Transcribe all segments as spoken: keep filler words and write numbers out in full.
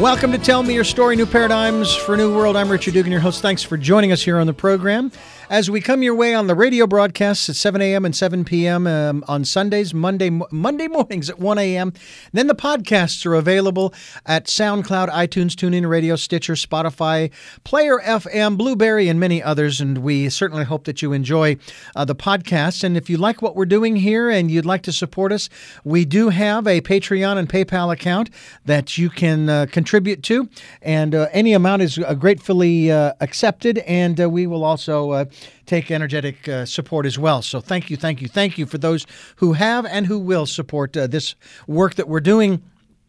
Welcome to Tell Me Your Story, New Paradigms for New World. I'm Richard Dugan, your host. Thanks for joining us here on the program. As we come your way on the radio broadcasts at seven a.m. and seven p.m. Um, on Sundays, Monday Monday mornings at one a.m. Then the podcasts are available at SoundCloud, iTunes, TuneIn Radio, Stitcher, Spotify, Player F M, Blueberry, and many others. And we certainly hope that you enjoy uh, the podcasts. And if you like what we're doing here and you'd like to support us, we do have a Patreon and PayPal account that you can uh, contribute to. And uh, any amount is uh, gratefully uh, accepted. And uh, we will also uh, take energetic uh, support as well. So thank you, thank you, thank you for those who have and who will support uh, this work that we're doing.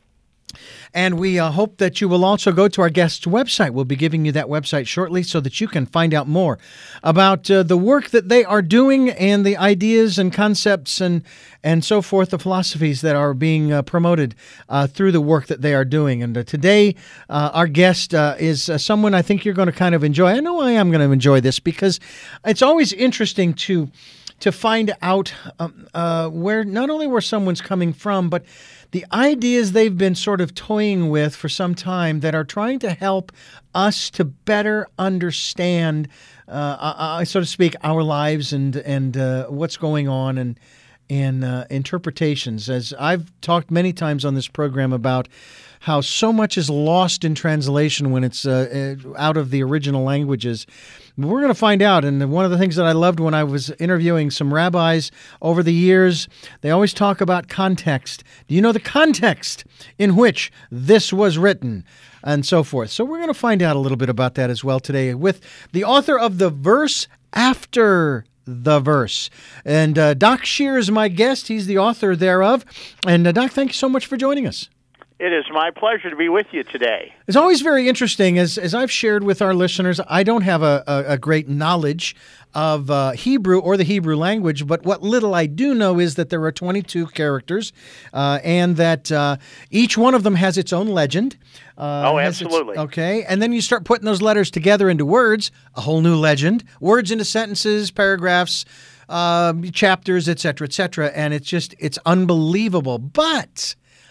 And we uh, hope that you will also go to our guest's website. We'll be giving you that website shortly so that you can find out more about uh, the work that they are doing and the ideas and concepts and and so forth, the philosophies that are being uh, promoted uh, through the work that they are doing. And uh, today, uh, our guest uh, is uh, someone I think you're going to kind of enjoy. I know I am going to enjoy this because it's always interesting to to find out um, uh, where not only where someone's coming from, but the ideas they've been sort of toying with for some time that are trying to help us to better understand, uh, uh, so to speak, our lives and and uh, what's going on and and uh, interpretations. As I've talked many times on this program about how so much is lost in translation when it's uh, out of the original languages. We're going to find out. And one of the things that I loved when I was interviewing some rabbis over the years, they always talk about context. Do you know the context in which this was written? And so forth. So we're going to find out a little bit about that as well today with the author of The Verse After the Verse. And uh, Doc Shear is my guest. He's the author thereof. And uh, Doc, thank you so much for joining us. It is my pleasure to be with you today. It's always very interesting. As as I've shared with our listeners, I don't have a, a, a great knowledge of uh, Hebrew or the Hebrew language, but what little I do know is that there are twenty-two characters uh, and that uh, each one of them has its own legend. Uh, oh, absolutely. Its, okay, and then you start putting those letters together into words, a whole new legend, words into sentences, paragraphs, uh, chapters, et cetera, et cetera, and it's just, it's unbelievable. But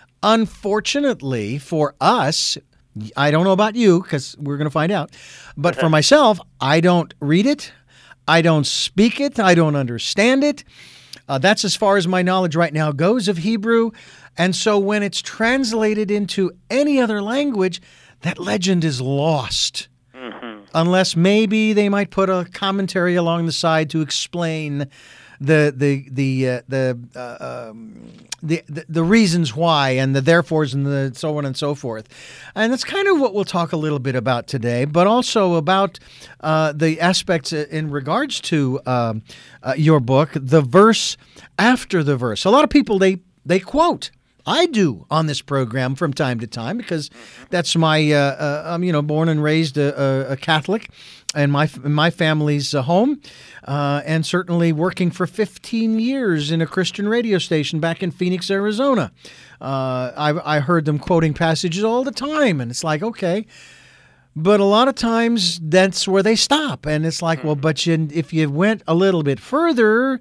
unfortunately for us, I don't know about you because we're going to find out, but for myself, I don't read it. I don't speak it. I don't understand it. Uh, that's as far as my knowledge right now goes of Hebrew. And so when it's translated into any other language, that legend is lost. Mm-hmm. Unless maybe they might put a commentary along the side to explain the the the uh, the, uh, um, the the the reasons why and the therefores and the so on and so forth, and that's kind of what we'll talk a little bit about today, but also about uh, the aspects in regards to um, uh, your book, The Verse After the Verse. A lot of people they they quote. I do on this program from time to time because that's my, uh, uh, I'm, you know, born and raised a, a Catholic in my, in my family's uh, home, uh, and certainly working for fifteen years in a Christian radio station back in Phoenix, Arizona. Uh, I, I heard them quoting passages all the time, and it's like, okay. But a lot of times that's where they stop, and it's like, well, but you, if you went a little bit further,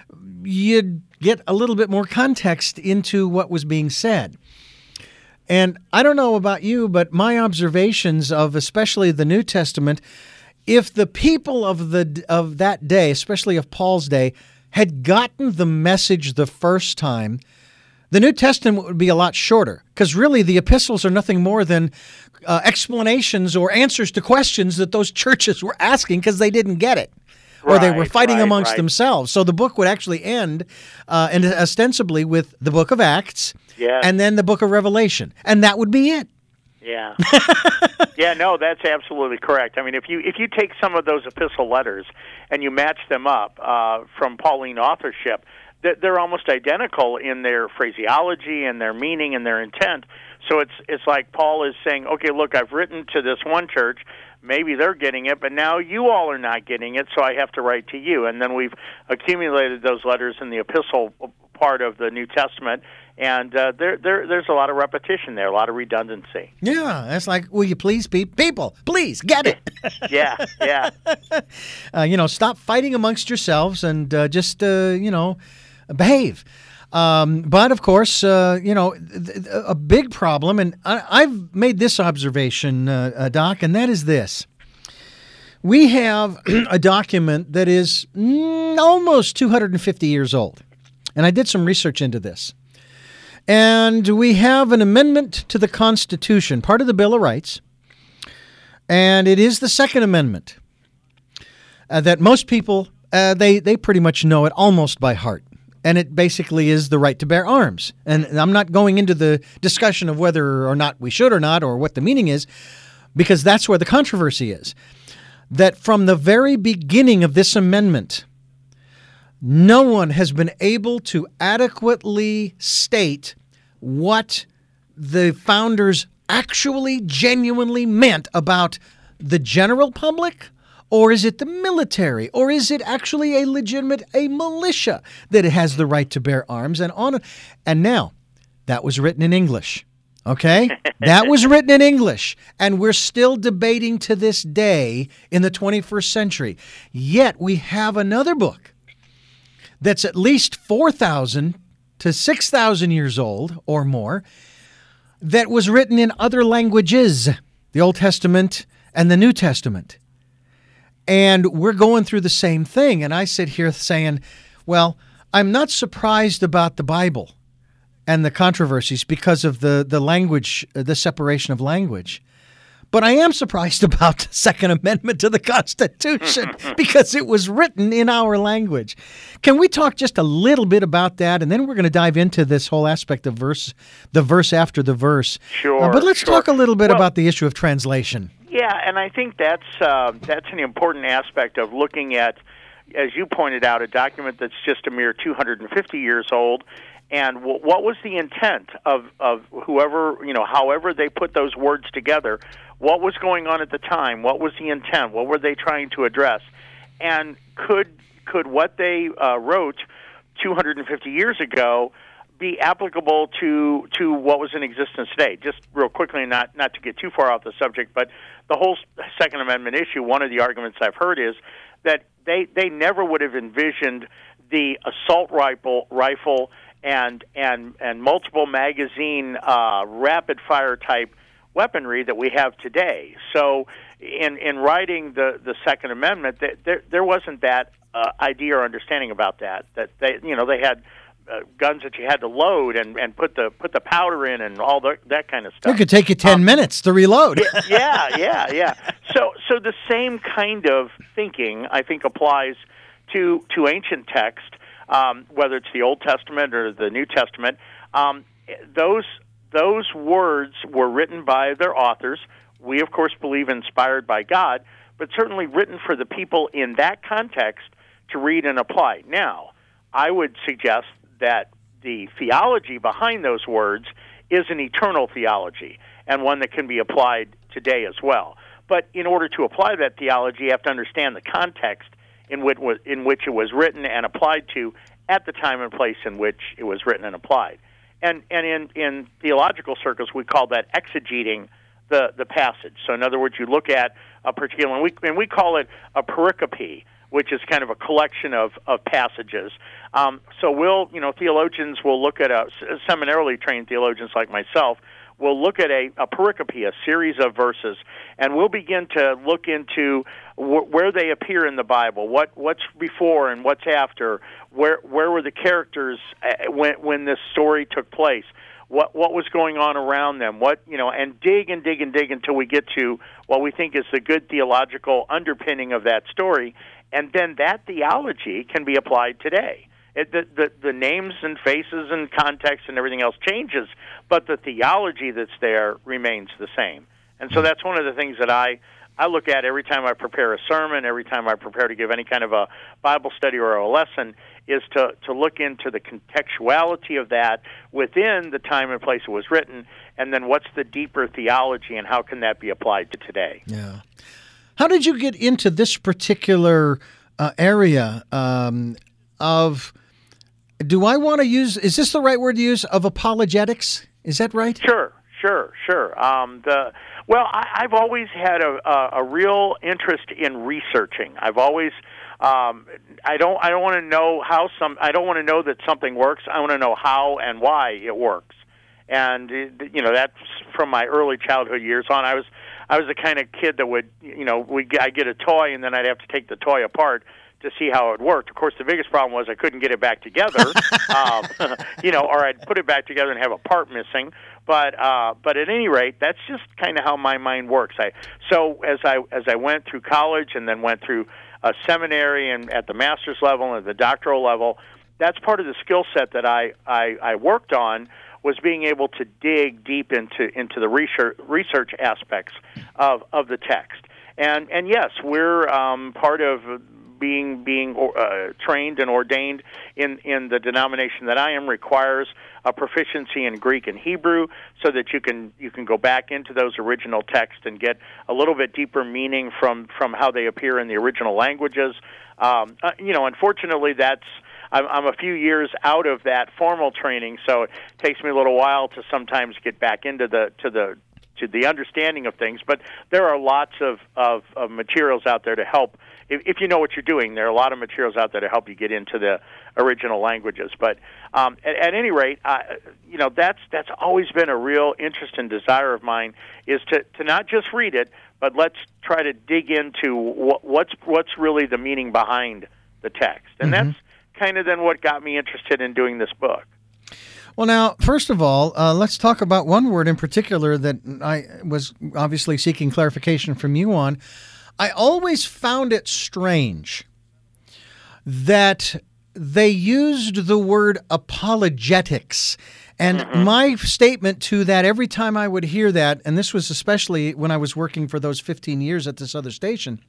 you'd get a little bit more context into what was being said. And I don't know about you, but my observations of especially the New Testament, if the people of the of that day, especially of Paul's day, had gotten the message the first time, the New Testament would be a lot shorter, because really the epistles are nothing more than uh, explanations or answers to questions that those churches were asking because they didn't get it. Or right, they were fighting right, amongst right. themselves. So the book would actually end uh, and ostensibly with the book of Acts yeah. and then the book of Revelation. And that would be it. Yeah. yeah, no, that's absolutely correct. I mean, if you if you take some of those epistle letters and you match them up uh, from Pauline authorship, they're almost identical in their phraseology and their meaning and their intent. So it's it's like Paul is saying, okay, look, I've written to this one church. Maybe they're getting it, but now you all are not getting it, so I have to write to you. And then we've accumulated those letters in the epistle part of the New Testament, and uh, there, there, there's a lot of repetition there, a lot of redundancy. Yeah, that's like, will you please, be people, please get it. yeah, yeah. uh, you know, stop fighting amongst yourselves and uh, just, uh, you know, behave. Um, but, of course, uh, you know, th- th- a big problem, and I- I've made this observation, uh, uh, Doc, and that is this. We have a document that is mm, almost two hundred fifty years old, and I did some research into this. And we have an amendment to the Constitution, part of the Bill of Rights, and it is the Second Amendment uh, that most people, uh, they, they pretty much know it almost by heart. And it basically is the right to bear arms. And I'm not going into the discussion of whether or not we should or not or what the meaning is, because that's where the controversy is. That from the very beginning of this amendment, no one has been able to adequately state what the founders actually genuinely meant about the general public, or is it the military, or is it actually a legitimate a militia that has the right to bear arms and on. And now that was written in English. Okay? That was written in English, and we're still debating to this day in the twenty-first century. Yet we have another book that's at least four thousand to six thousand years old or more that was written in other languages, the Old Testament and the New Testament. And we're going through the same thing. And I sit here saying, well, I'm not surprised about the Bible and the controversies because of the, the language, the separation of language. But I am surprised about the Second Amendment to the Constitution because it was written in our language. Can we talk just a little bit about that? And then we're going to dive into this whole aspect of verse, the verse after the verse. Sure. Uh, but let's sure. talk a little bit well, about the issue of translation. Yeah, and I think that's uh, that's an important aspect of looking at, as you pointed out, a document that's just a mere two hundred fifty years old. And w- what was the intent of, of whoever, you know, however they put those words together? What was going on at the time? What was the intent? What were they trying to address? And could could what they uh, wrote two hundred fifty years ago be applicable to to what was in existence today? Just real quickly, not not to get too far off the subject, but the whole Second Amendment issue, one of the arguments I've heard is that they, they never would have envisioned the assault rifle rifle and and and multiple magazine uh, rapid fire type weaponry that we have today. So in in writing the, the Second Amendment, there there wasn't that uh, idea or understanding about that. That they you know they had uh, guns that you had to load and, and put the put the powder in and all the, that kind of stuff. It could take you ten um, minutes to reload. yeah, yeah, yeah. So so the same kind of thinking I think applies to to ancient text. Um, whether it's the Old Testament or the New Testament, um, those those words were written by their authors. We, of course, believe inspired by God, but certainly written for the people in that context to read and apply. Now, I would suggest that the theology behind those words is an eternal theology and one that can be applied today as well. But in order to apply that theology, you have to understand the context in which, in which it was written and applied to at the time and place in which it was written and applied. And and in, in theological circles, we call that exegeting the, the passage. So in other words, you look at a particular, and we, and we call it a pericope, which is kind of a collection of, of passages. Um, so we'll, you know, theologians will look at, a, seminarily trained theologians like myself, we'll look at a, a pericope, a series of verses, and we'll begin to look into wh- where they appear in the Bible, what what's before and what's after, where where were the characters uh, when when this story took place, what what was going on around them, what you know, and dig and dig and dig until we get to what we think is the good theological underpinning of that story, and then that theology can be applied today. It, the, the the names and faces and context and everything else changes, but the theology that's there remains the same. And so that's one of the things that I, I look at every time I prepare a sermon, every time I prepare to give any kind of a Bible study or a lesson, is to, to look into the contextuality of that within the time and place it was written, and then what's the deeper theology and how can that be applied to today. Yeah. How did you get into this particular uh, area um, of... Do I want to use, is this the right word to use, of apologetics? Is that right? Sure, sure, sure. Um, the Well, I, I've always had a, a, a real interest in researching. I've always um, I don't I don't want to know how some I don't want to know that something works. I want to know how and why it works. And you know, that's from my early childhood years on. I was I was the kind of kid that would, you know, we I get a toy and then I'd have to take the toy apart to see how it worked. Of course, the biggest problem was I couldn't get it back together, um, you know, or I'd put it back together and have a part missing. But uh, but at any rate, that's just kind of how my mind works. I so as I as I went through college and then went through a seminary and at the master's level and the doctoral level, that's part of the skill set that I, I, I worked on, was being able to dig deep into into the research research aspects of of the text. And and yes, we're um, part of being being uh, trained and ordained in, in the denomination that I am requires a proficiency in Greek and Hebrew, so that you can you can go back into those original texts and get a little bit deeper meaning from, from how they appear in the original languages. Um, uh, you know, unfortunately, that's I'm, I'm a few years out of that formal training, so it takes me a little while to sometimes get back into the to the to the understanding of things. But there are lots of, of, of materials out there to help. If, if you know what you're doing, there are a lot of materials out there to help you get into the original languages. But um, at, at any rate, uh, you know, that's that's always been a real interest and desire of mine, is to, to not just read it, but let's try to dig into what, what's what's really the meaning behind the text. And mm-hmm. that's kind of then what got me interested in doing this book. Well, now, first of all, uh, let's talk about one word in particular that I was obviously seeking clarification from you on. I always found it strange that they used the word apologetics. And mm-hmm. my statement to that, every time I would hear that, and this was especially when I was working for those fifteen years at this other station,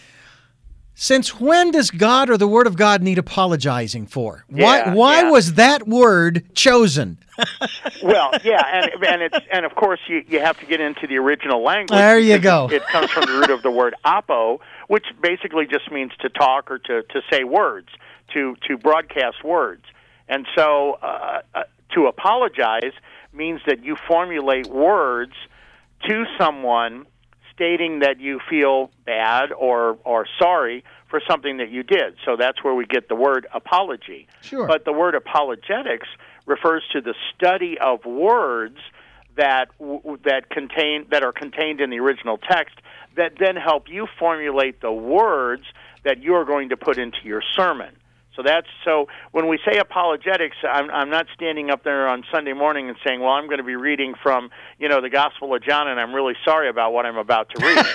since when does God or the Word of God need apologizing for? Yeah, why why yeah. was that word chosen? Well, yeah, and and it's and of course you, you have to get into the original language. There you go. It comes from the root of the word apo, which basically just means to talk or to, to say words, to to broadcast words. And so uh, uh, to apologize means that you formulate words to someone stating that you feel bad or or sorry for something that you did. So that's where we get the word apology. Sure. But the word apologetics refers to the study of words that that contain that are contained in the original text that then help you formulate the words that you are going to put into your sermon. So that's so when we say apologetics, I'm, I'm not standing up there on Sunday morning and saying, well, I'm going to be reading from, you know, the Gospel of John, and I'm really sorry about what I'm about to read.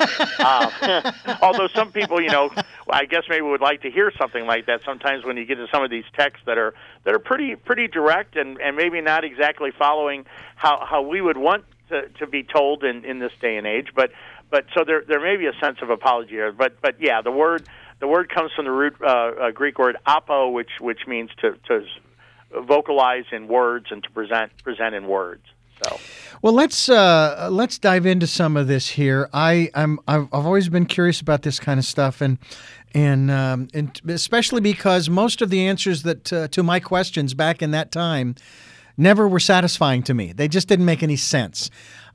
uh, although some people, you know, I guess maybe would like to hear something like that sometimes when you get to some of these texts that are that are pretty pretty direct and, and maybe not exactly following how, how we would want to, to be told in, in this day and age. But but so there there may be a sense of apology here. But but yeah, the word. The word comes from the root uh, uh, Greek word apo, which which means to, to vocalize in words and to present present in words. So, well, let's uh, let's dive into some of this here. I I'm I've always been curious about this kind of stuff, and and um, and especially because most of the answers that uh, to my questions back in that time never were satisfying to me. They just didn't make any sense.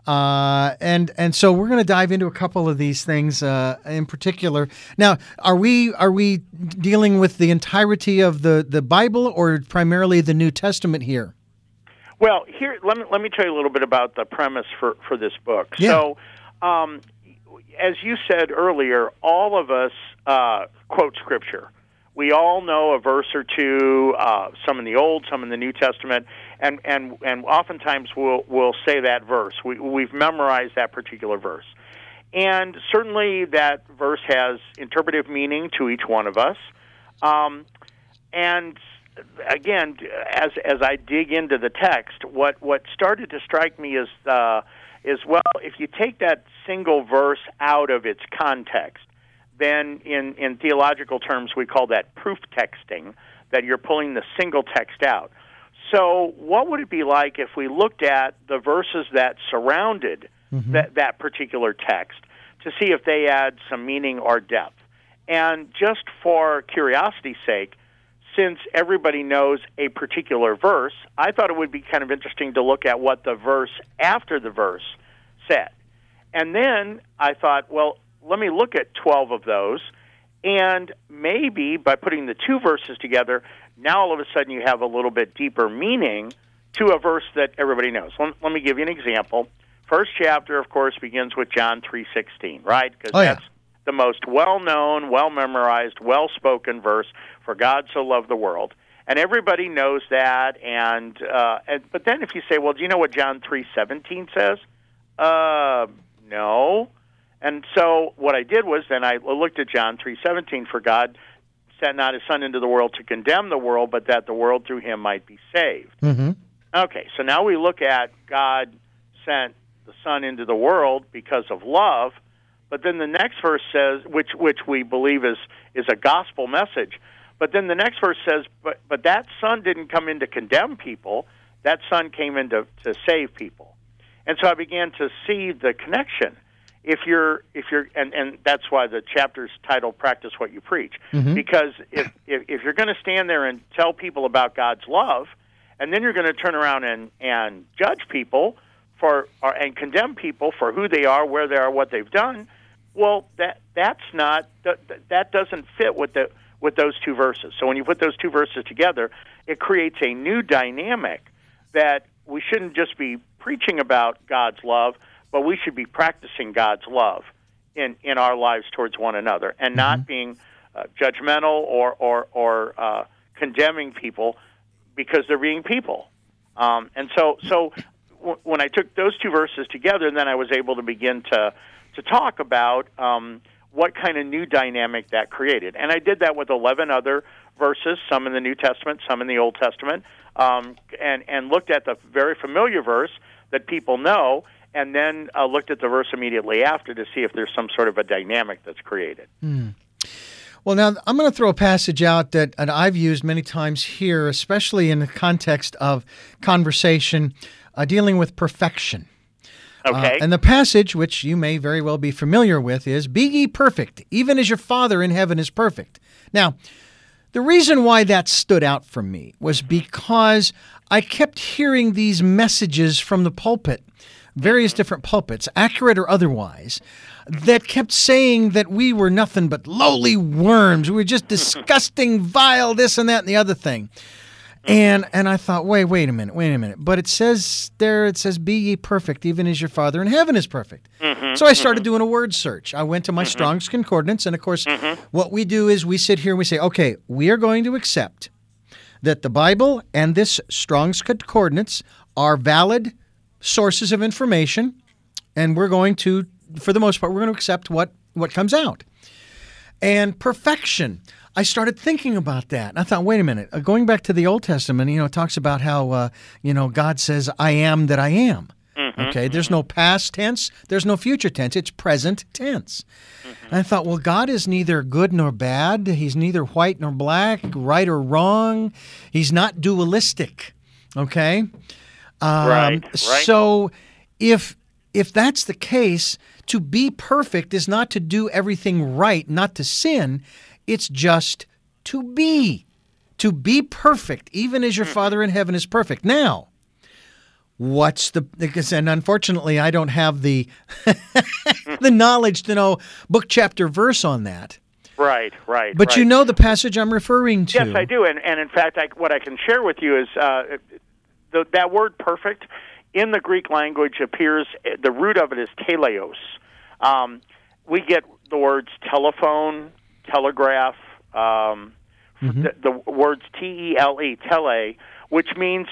Uh, and and so we're going to dive into a couple of these things uh, in particular. Now, are we are we dealing with the entirety of the, the Bible or primarily the New Testament here? Well, here let me let me tell you a little bit about the premise for, for this book. Yeah. So, um, as you said earlier, all of us uh, quote Scripture. We all know a verse or two, uh, some in the Old, some in the New Testament, and and, and oftentimes we'll we'll say that verse. We, we've memorized that particular verse, and certainly that verse has interpretive meaning to each one of us. Um, and again, as as I dig into the text, what what started to strike me is uh, is well, if you take that single verse out of its context, then in, in theological terms, we call that proof texting, that you're pulling the single text out. So what would it be like if we looked at the verses that surrounded mm-hmm. that, that particular text to see if they add some meaning or depth? And just for curiosity's sake, since everybody knows a particular verse, I thought it would be kind of interesting to look at what the verse after the verse said. And then I thought, well, let me look at twelve of those And maybe by putting the two verses together, now all of a sudden you have a little bit deeper meaning to a verse that everybody knows. Let, let me give you an example. First chapter, of course, begins with John three sixteen, right? Because oh, yeah. that's the most well-known, well-memorized, well-spoken verse, for God so loved the world. And everybody knows that. And, uh, and but then if you say, well, do you know what John three seventeen says? Uh, no. And so what I did was then I looked at John three seventeen, for God sent not his Son into the world to condemn the world, but that the world through him might be saved. Mm-hmm. Okay, so now we look at God sent the Son into the world because of love, but then the next verse says, which which we believe is, is a gospel message, but then the next verse says, but, but that Son didn't come in to condemn people, that Son came in to, to save people. And so I began to see the connection. If you're, if you're, and, and that's why the chapter's titled "Practice What You Preach," mm-hmm. because if, if if you're going to stand there and tell people about God's love, and then you're going to turn around and, and judge people for or, and condemn people for who they are, where they are, what they've done, well, that that's not that, that doesn't fit with the with those two verses. So when you put those two verses together, it creates a new dynamic that we shouldn't just be preaching about God's love, but we should be practicing God's love in, in our lives towards one another, and not mm-hmm. being uh, judgmental or or, or uh, condemning people because they're being people. Um, and so, so w- when I took those two verses together, then I was able to begin to to talk about um, what kind of new dynamic that created. And I did that with eleven other verses, some in the New Testament, some in the Old Testament, um, and and looked at the very familiar verse that people know, and then uh, looked at the verse immediately after to see if there's some sort of a dynamic that's created. Mm. Well, now I'm going to throw a passage out that, that I've used many times here, especially in the context of conversation uh, dealing with perfection. Okay. Uh, and the passage, which you may very well be familiar with, is, "Be ye perfect, even as your Father in heaven is perfect." Now, the reason why that stood out for me was because I kept hearing these messages from the pulpit, various different pulpits, accurate or otherwise, that kept saying that we were nothing but lowly worms. We were just disgusting, vile, this and that and the other thing. And and I thought, wait, wait a minute, wait a minute. But it says there, it says, "Be ye perfect, even as your Father in heaven is perfect." Mm-hmm, so I started mm-hmm. doing a word search. I went to my mm-hmm. Strong's Concordance, and of course, mm-hmm. what we do is we sit here and we say, okay, we are going to accept that the Bible and this Strong's Concordance are valid sources of information, and we're going to, for the most part, we're going to accept what, what comes out. And perfection, I started thinking about that. And I thought, wait a minute, uh, going back to the Old Testament, you know, it talks about how, uh, you know, God says, "I am that I am." Mm-hmm. Okay, there's no past tense, there's no future tense, it's present tense. Mm-hmm. And I thought, well, God is neither good nor bad. He's neither white nor black, right or wrong. He's not dualistic, okay? Um, right, right. So if if that's the case, to be perfect is not to do everything right, not to sin. It's just to be. To be perfect, even as your Father in heaven is perfect. Now, what's the... And unfortunately, I don't have the the knowledge to know book, chapter, verse on that. Right, right. But right. you know the passage I'm referring to. Yes, I do. And, and in fact, I, what I can share with you is uh, the, that word perfect in the Greek language appears, the root of it is teleos. Um, we get the words telephone, telegraph, um, mm-hmm. the, the words T E L E, tele, which means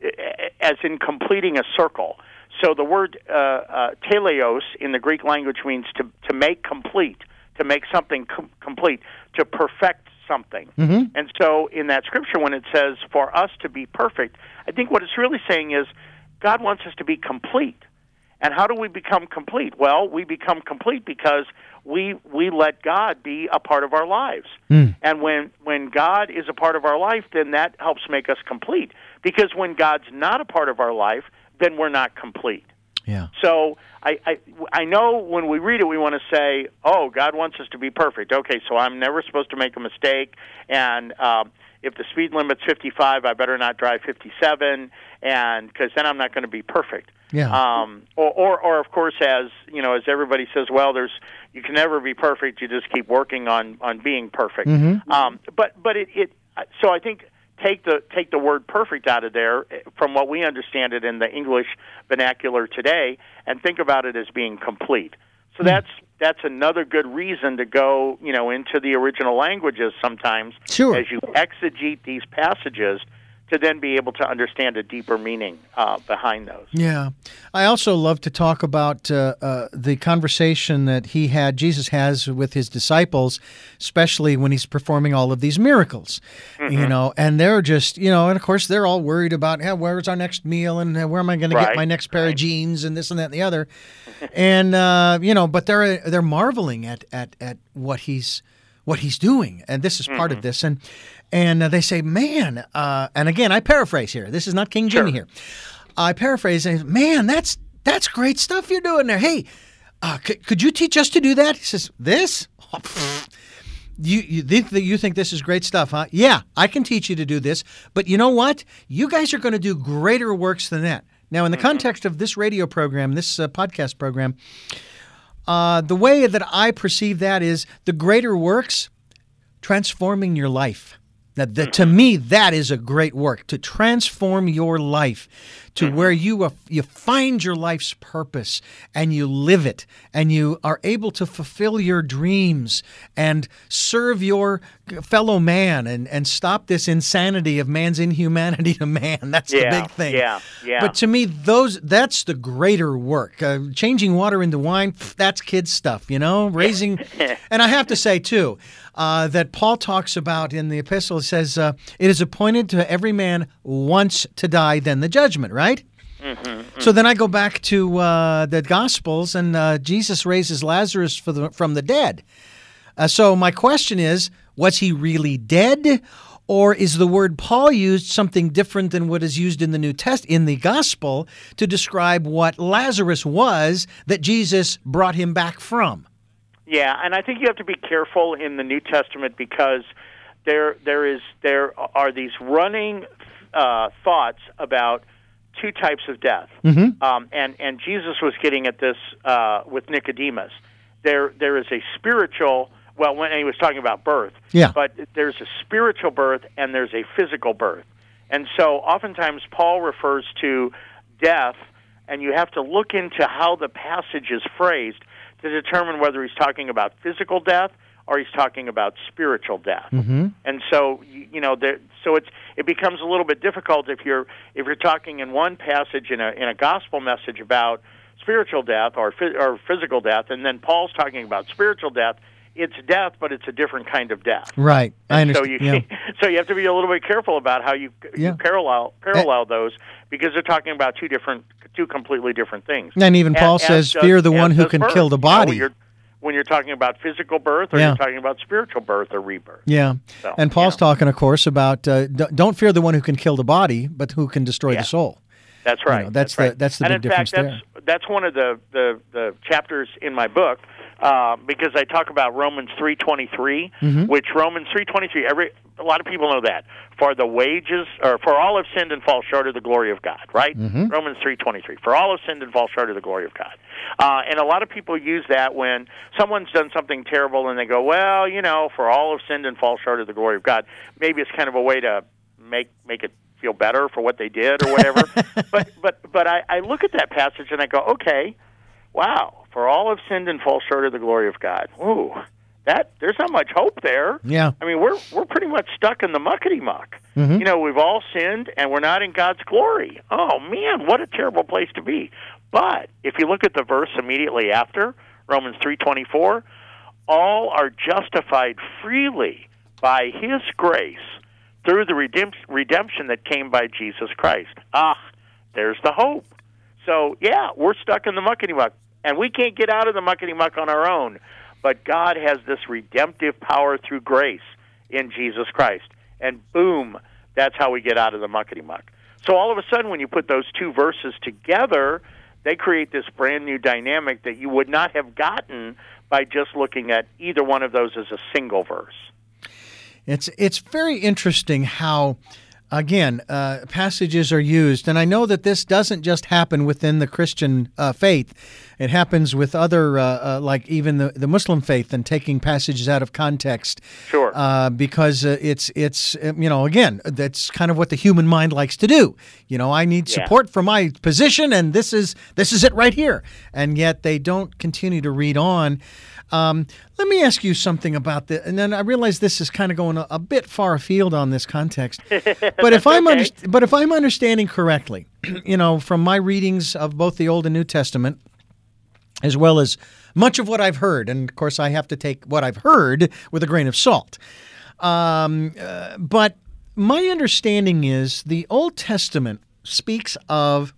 as in completing a circle. So the word uh, uh, teleos in the Greek language means to, to make complete, to make something com- complete, to perfect something. Mm-hmm. And so in that scripture, when it says for us to be perfect, I think what it's really saying is God wants us to be complete. And how do we become complete? Well, we become complete because we we let God be a part of our lives. Mm. And when, when God is a part of our life, then that helps make us complete. Because when God's not a part of our life, then we're not complete. Yeah. So I, I, I know when we read it, we want to say, oh, God wants us to be perfect. Okay, so I'm never supposed to make a mistake, and um, if the speed limit's fifty-five, I better not drive fifty-seven, and because then I'm not going to be perfect. Yeah. Um, or, or, or of course, as you know, as everybody says, well, there's you can never be perfect. You just keep working on, on being perfect. Mm-hmm. Um, but but it, it so I think take the take the word perfect out of there from what we understand it in the English vernacular today, and think about it as being complete. So mm. that's that's another good reason to go, you know, into the original languages sometimes sure. as you exegete these passages to then be able to understand a deeper meaning uh, behind those. Yeah. I also love to talk about uh, uh, the conversation that he had, Jesus has with his disciples, especially when he's performing all of these miracles, mm-hmm. you know, and they're just, you know, and of course they're all worried about, hey, where's our next meal and where am I going right. to get my next pair right. of jeans and this and that and the other. and, uh, you know, but they're they're marveling at, at, at what he's what he's doing. And this is part mm-hmm. of this. And And uh, they say, man, uh, and again, I paraphrase here. This is not King Jimmy sure. here. I paraphrase, and man, that's that's great stuff you're doing there. Hey, uh, c- could you teach us to do that? He says, this? Oh, you you think that you think this is great stuff, huh? Yeah, I can teach you to do this, but you know what? You guys are going to do greater works than that. Now, in the mm-hmm. context of this radio program, this uh, podcast program, uh, the way that I perceive that is the greater works, transforming your life. Now, the, to me, that is a great work, to transform your life to mm-hmm. where you are, you find your life's purpose and you live it and you are able to fulfill your dreams and serve your fellow man and, and stop this insanity of man's inhumanity to man. That's yeah, the big thing. Yeah, yeah. But to me, those that's the greater work. Uh, changing water into wine, that's kid stuff, you know, raising. And I have to say, too, Uh, that Paul talks about in the epistle. It says, uh, it is appointed to every man once to die, then the judgment, right? Mm-hmm, mm-hmm. So then I go back to uh, the Gospels, and uh, Jesus raises Lazarus for the, from the dead. Uh, so my question is, was he really dead? Or is the word Paul used something different than what is used in the New Test in the Gospel to describe what Lazarus was that Jesus brought him back from? Yeah, and I think you have to be careful in the New Testament because there there is there are these running uh, thoughts about two types of death, mm-hmm. um, and and Jesus was getting at this uh, with Nicodemus. There there is a spiritual. Well, when he was talking about birth, yeah. but there's a spiritual birth and there's a physical birth, and so oftentimes Paul refers to death, and you have to look into how the passage is phrased to determine whether he's talking about physical death or he's talking about spiritual death. Mm-hmm. And so, you know, there, so it's it becomes a little bit difficult if you're if you're talking in one passage in a in a gospel message about spiritual death or or physical death, and then Paul's talking about spiritual death. It's death, but it's a different kind of death. Right, and I understand. So you yeah. so you have to be a little bit careful about how you, yeah. you parallel parallel those because they're talking about two different, two completely different things. And even Paul as, says, as "Fear does, the one who can birth. kill the body." You know, you're, when you're talking about physical birth, or yeah. you're talking about spiritual birth or rebirth. Yeah, so, and Paul's you know. talking, of course, about uh, don't fear the one who can kill the body, but who can destroy yeah. the soul. That's right. You know, that's, that's the right. that's the and big in fact, difference that's, there. That's one of the, the, the chapters in my book uh, because I talk about Romans three twenty-three, mm-hmm. which Romans three twenty-three. Every a lot of people know that for the wages or for all have sinned and fall short of the glory of God. Right? Mm-hmm. Romans three twenty-three. For all have sinned and fall short of the glory of God. Uh, and a lot of people use that when someone's done something terrible and they go, well, you know, for all have sinned and fall short of the glory of God. Maybe it's kind of a way to make make it feel better for what they did or whatever. but but but I, I look at that passage and I go, okay, wow, for all have sinned and fall short of the glory of God. Ooh, that there's not much hope there. Yeah. I mean, we're we're pretty much stuck in the muckety muck. Mm-hmm. You know, we've all sinned and we're not in God's glory. Oh man, what a terrible place to be. But if you look at the verse immediately after, Romans three twenty-four, all are justified freely by his grace through the redemption that came by Jesus Christ. Ah, there's the hope. So, yeah, we're stuck in the muckety-muck, and we can't get out of the muckety-muck on our own, but God has this redemptive power through grace in Jesus Christ. And boom, that's how we get out of the muckety-muck. So all of a sudden, when you put those two verses together, they create this brand new dynamic that you would not have gotten by just looking at either one of those as a single verse. It's it's very interesting how again, uh, passages are used, and I know that this doesn't just happen within the Christian uh, faith. It happens with other, uh, uh, like even the, the Muslim faith, and taking passages out of context. Sure. Uh, because uh, it's, it's uh, you know, again, that's kind of what the human mind likes to do. You know, I need Yeah. support for my position, and this is this is it right here. And yet they don't continue to read on. Um, let me ask you something about this, and then I realize this is kind of going a, a bit far afield on this context. But if I'm okay. underst- but if I'm understanding correctly, you know, from my readings of both the Old and New Testament, as well as much of what I've heard, and of course I have to take what I've heard with a grain of salt. Um, uh, but my understanding is the Old Testament speaks of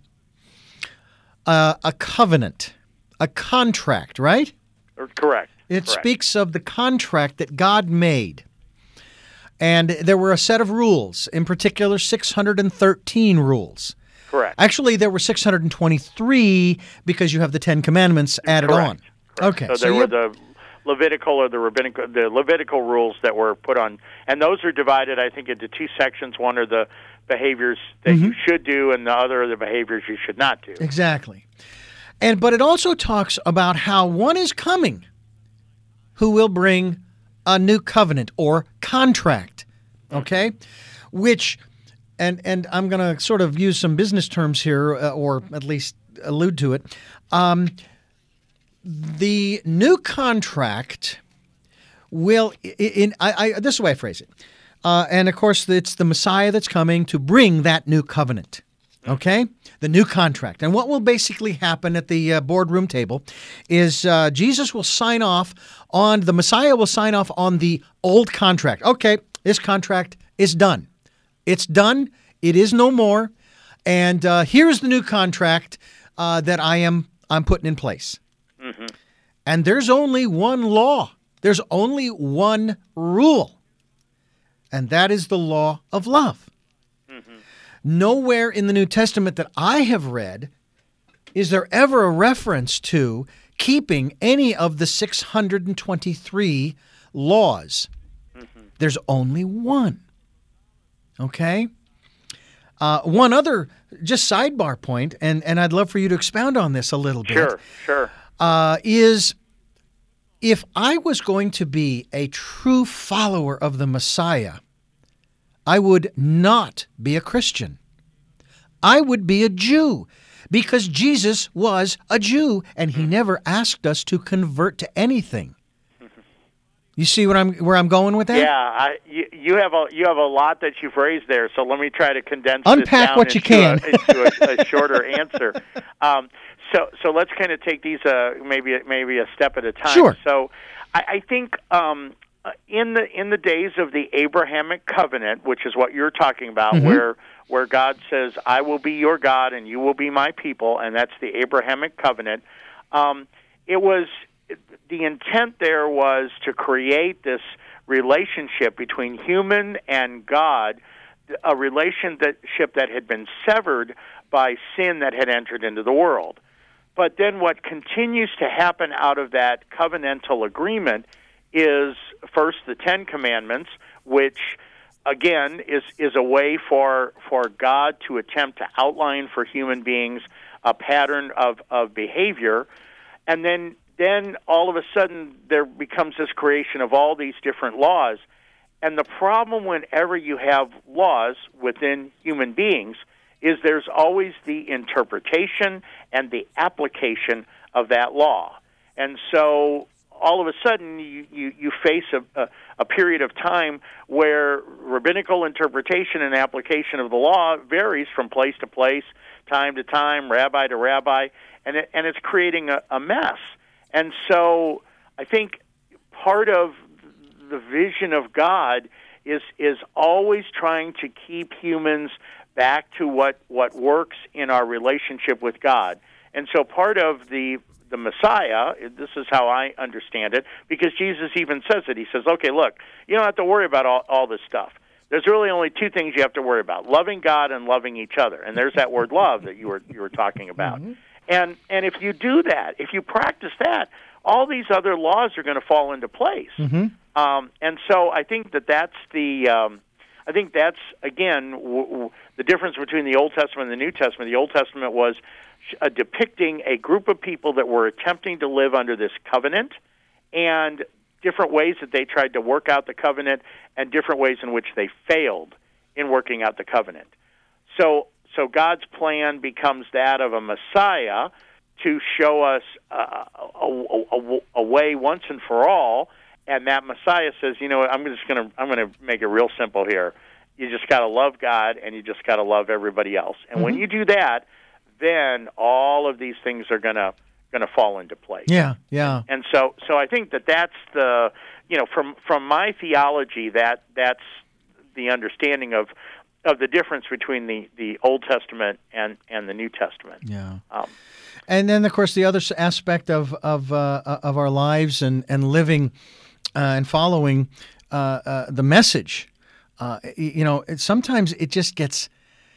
uh, a covenant, a contract, right? Correct. It Correct. speaks of the contract that God made. And there were a set of rules, in particular six hundred thirteen rules. Correct. Actually, there were six hundred twenty-three because you have the Ten Commandments added Correct. on. Correct. Okay. So there you- were the Levitical or the rabbinical, the Levitical rules that were put on, and those are divided, I think, into two sections. One are the behaviors that Mm-hmm. you should do, and the other are the behaviors you should not do. Exactly. And but it also talks about how one is coming who will bring a new covenant or contract, okay? Which, and and I'm going to sort of use some business terms here, uh, or at least allude to it. Um, the new contract will, in I, I this is the way I phrase it, uh, and of course it's the Messiah that's coming to bring that new covenant. Okay, the new contract. And what will basically happen at the uh, boardroom table is uh, Jesus will sign off on, the Messiah will sign off on the old contract. Okay, this contract is done. It's done. It is no more. And uh, here's the new contract uh, that I am I'm putting in place. Mm-hmm. And there's only one law. There's only one rule. And that is the law of love. Nowhere in the New Testament that I have read is there ever a reference to keeping any of the six hundred twenty-three laws. Mm-hmm. There's only one. Okay? Uh, one other just sidebar point, and, and I'd love for you to expound on this a little bit. Sure, sure. Uh, is if I was going to be a true follower of the Messiah, I would not be a Christian. I would be a Jew because Jesus was a Jew and he never asked us to convert to anything. You see what I'm where I'm going with that? Yeah, I, you, you have a you have a lot that you've raised there. So let me try to condense Unpack this down what you into, can. a, into a, a shorter answer. Um, so so let's kind of take these uh, maybe maybe a step at a time. Sure. So I, I think. Um, In the in the days of the Abrahamic covenant, which is what you're talking about, Mm-hmm. where where God says, "I will be your God and you will be my people," and that's the Abrahamic covenant. Um, it was the intent there was to create this relationship between human and God, a relationship that had been severed by sin that had entered into the world. But then, what continues to happen out of that covenantal agreement is first the Ten Commandments, which again is is a way for for God to attempt to outline for human beings a pattern of, of behavior, and then then all of a sudden there becomes this creation of all these different laws. And the problem whenever you have laws within human beings is there's always the interpretation and the application of that law. And so all of a sudden you, you, you face a, a, a period of time where rabbinical interpretation and application of the law varies from place to place, time to time, rabbi to rabbi, and it, and it's creating a, a mess. And so I think part of the vision of God is is always trying to keep humans back to what, what works in our relationship with God. And so part of the the Messiah, this is how I understand it, because Jesus even says it. He says, okay, look, you don't have to worry about all, all this stuff. There's really only two things you have to worry about, loving God and loving each other. And there's that word love that you were you were talking about. Mm-hmm. And and if you do that, if you practice that, all these other laws are going to fall into place. Mm-hmm. Um, and so I think that that's the um, I think that's, again, w- w- the difference between the Old Testament and the New Testament. The Old Testament was uh, depicting a group of people that were attempting to live under this covenant, and different ways that they tried to work out the covenant, and different ways in which they failed in working out the covenant. So, so God's plan becomes that of a Messiah to show us uh, a, a, a way once and for all. And that Messiah says, you know, I'm just going to I'm going to make it real simple here. You just got to love God, and you just got to love everybody else. And mm-hmm. when you do that, then all of these things are going to going to fall into place. Yeah, yeah. And so, so I think that that's the, you know, from from my theology, that that's the understanding of of the difference between the, the Old Testament and, and the New Testament. Yeah. Um, and then, of course, the other aspect of of uh, of our lives and and living uh, and following uh, uh, the message. Uh, you know, it, sometimes it just gets,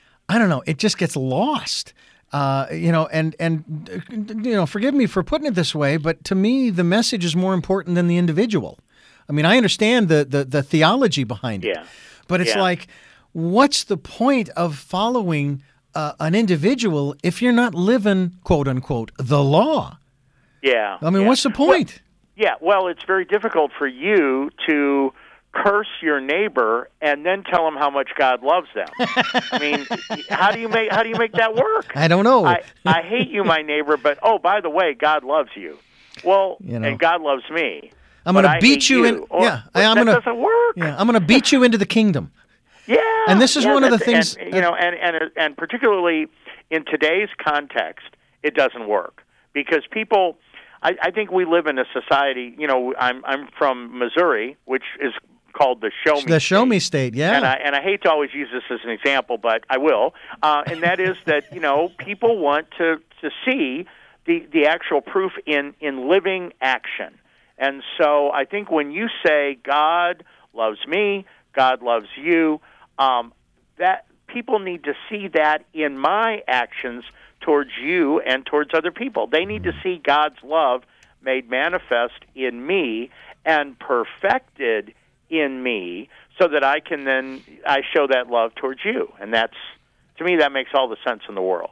I don't know, it just gets lost. Uh, you know, and and you know, forgive me for putting it this way, but to me, the message is more important than the individual. I mean, I understand the the, the theology behind it, yeah. but it's yeah. like, what's the point of following uh, an individual if you're not living, quote unquote, the law? Yeah. I mean, yeah. what's the point? Well, yeah. Well, it's very difficult for you to curse your neighbor and then tell them how much God loves them. I mean, how do you make how do you make that work? I don't know. I, I hate you, my neighbor, but oh, by the way, God loves you. Well, you know, and God loves me. I'm going to beat you, you in. Or, yeah, I'm that gonna, doesn't work. Yeah, I'm going to beat you into the kingdom. Yeah, and this is yeah, one of the things, and, you know, and, and and particularly in today's context, it doesn't work because people. I, I think we live in a society. You know, I'm I'm from Missouri, which is called the Show Me the State. Show Me State, yeah. And I and I hate to always use this as an example, but I will. Uh, and that is that you know people want to to see the the actual proof in in living action. And so I think when you say God loves me, God loves you, um, that people need to see that in my actions towards you and towards other people. They need to see God's love made manifest in me and perfected in me so that I can then I show that love towards you. And that's, to me, that makes all the sense in the world.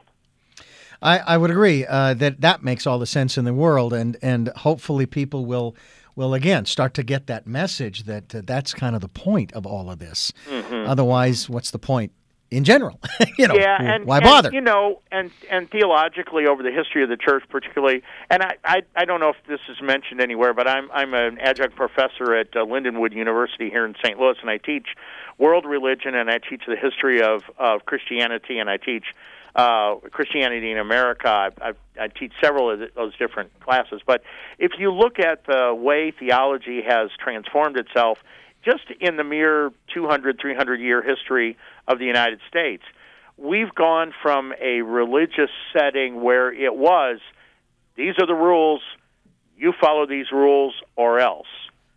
I, I would agree uh, that that makes all the sense in the world, and, and hopefully people will, will again, start to get that message that uh, that's kind of the point of all of this. Mm-hmm. Otherwise, what's the point in general? you know, yeah, and, why bother? And, you know, and, and theologically over the history of the church particularly, and I, I, I don't know if this is mentioned anywhere, but I'm, I'm an adjunct professor at uh, Lindenwood University here in Saint Louis, and I teach world religion, and I teach the history of, of Christianity, and I teach Uh, Christianity in America. I, I, I teach several of those different classes. But if you look at the way theology has transformed itself just in the mere two hundred, three hundred year history of the United States, we've gone from a religious setting where it was, these are the rules, you follow these rules or else,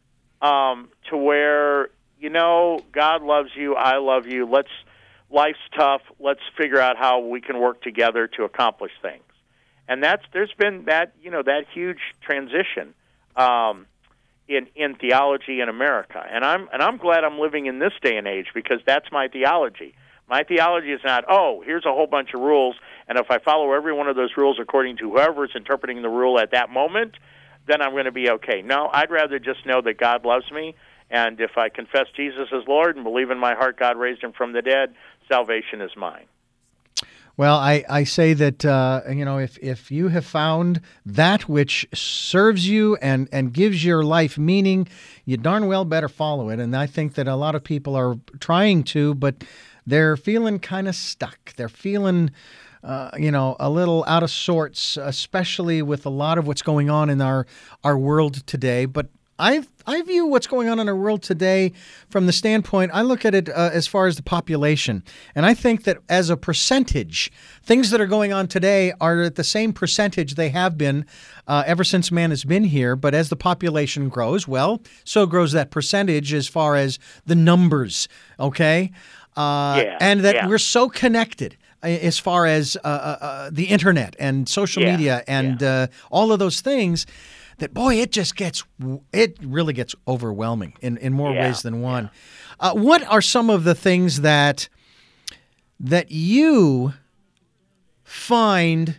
um, to where, you know, God loves you, I love you, let's life's tough. Let's figure out how we can work together to accomplish things. And that's there's been that you know that huge transition um, in in theology in America. And I'm and I'm glad I'm living in this day and age because that's my theology. My theology is not, oh, here's a whole bunch of rules, and if I follow every one of those rules according to whoever is interpreting the rule at that moment, then I'm going to be okay. No, I'd rather just know that God loves me. And if I confess Jesus as Lord and believe in my heart God raised him from the dead, salvation is mine. Well, I, I say that, uh, you know, if, if you have found that which serves you and, and gives your life meaning, you darn well better follow it. And I think that a lot of people are trying to, but they're feeling kind of stuck. They're feeling, uh, you know, a little out of sorts, especially with a lot of what's going on in our, our world today. But I I view what's going on in our world today from the standpoint, I look at it uh, as far as the population. And I think that as a percentage, things that are going on today are at the same percentage they have been uh, ever since man has been here. But as the population grows, well, so grows that percentage as far as the numbers, okay? Uh, yeah, and that yeah. we're so connected as far as uh, uh, the internet and social yeah, media and yeah. uh, all of those things, that boy, it just gets it really gets overwhelming in, in more Yeah, ways than one. yeah. Uh, what are some of the things that that you find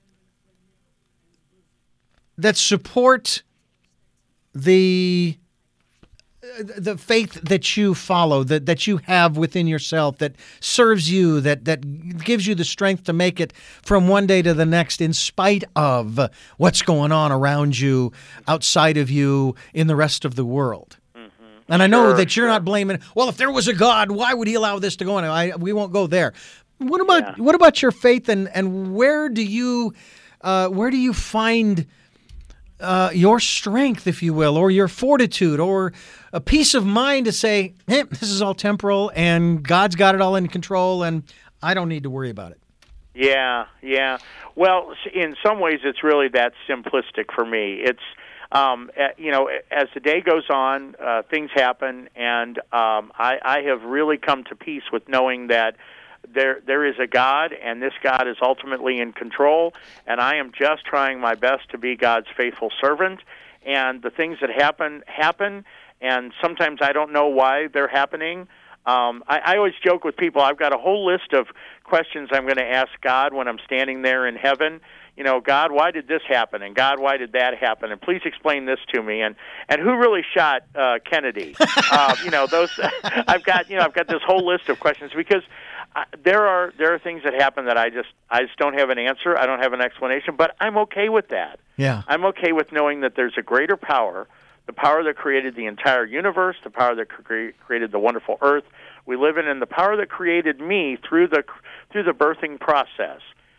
that support the the faith that you follow, that, that you have within yourself, that serves you, that, that gives you the strength to make it from one day to the next in spite of what's going on around you, outside of you, in the rest of the world? Mm-hmm. And I know Sure, that you're sure. not blaming, well, if there was a God, why would he allow this to go on? I, we won't go there. What about Yeah. what about your faith, and, and where do you uh, where do you find Uh, your strength, if you will, or your fortitude, or a peace of mind to say, hey, this is all temporal and God's got it all in control and I don't need to worry about it? Yeah, yeah. Well, in some ways, it's really that simplistic for me. It's, um, you know, as the day goes on, uh, things happen, and um, I, I have really come to peace with knowing that There, there is a God, and this God is ultimately in control, and I am just trying my best to be God's faithful servant, and the things that happen, happen, and sometimes I don't know why they're happening. Um, I, I always joke with people, I've got a whole list of questions I'm going to ask God when I'm standing there in heaven. You know, God, why did this happen? And God, why did that happen? And please explain this to me. And and who really shot uh, Kennedy? uh, you know, those. I've got you know I've got this whole list of questions because uh, there are there are things that happen that I just I just don't have an answer. I don't have an explanation. But I'm okay with that. Yeah. I'm okay with knowing that there's a greater power, the power that created the entire universe, the power that cre- created the wonderful earth we live in, and the power that created me through the through the birthing process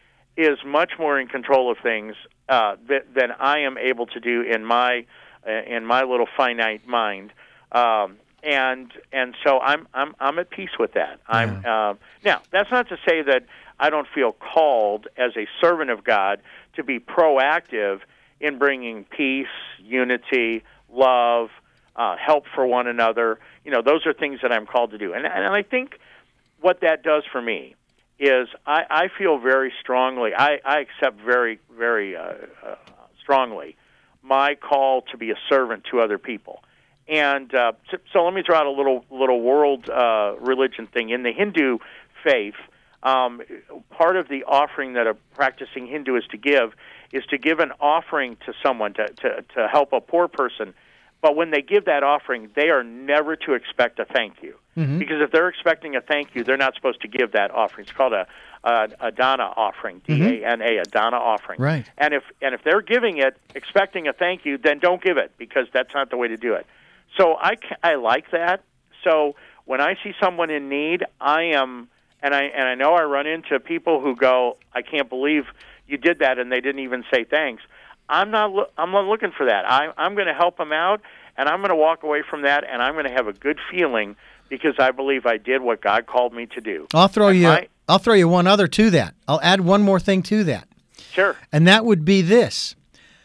is much more in control of things uh, th- than I am able to do in my uh, in my little finite mind, um, and and so I'm I'm I'm at peace with that. Yeah. I'm uh, now that's not to say that I don't feel called as a servant of God to be proactive in bringing peace, unity, love, uh, help for one another. You know, those are things that I'm called to do, and and I think what that does for me is I, I feel very strongly, I, I accept very, very uh, uh, strongly my call to be a servant to other people. And uh, so, so let me draw out a little little world uh, religion thing. In the Hindu faith, um, part of the offering that a practicing Hindu is to give is to give an offering to someone to, to, to help a poor person. But when they give that offering, they are never to expect a thank you. Mm-hmm. Because if they're expecting a thank you, they're not supposed to give that offering. It's called a, a, a dana offering, D A N A, a dana offering. Right. And if and if they're giving it expecting a thank you, then don't give it, because that's not the way to do it. So I, I like that. So when I see someone in need, I am, and I and I know I run into people who go, I can't believe you did that, and they didn't even say thanks. I'm not. Lo- I'm not looking for that. I, I'm going to help them out, and I'm going to walk away from that, and I'm going to have a good feeling because I believe I did what God called me to do. I'll throw and you. my, I'll throw you one other to that. I'll add one more thing to that. Sure. And that would be this: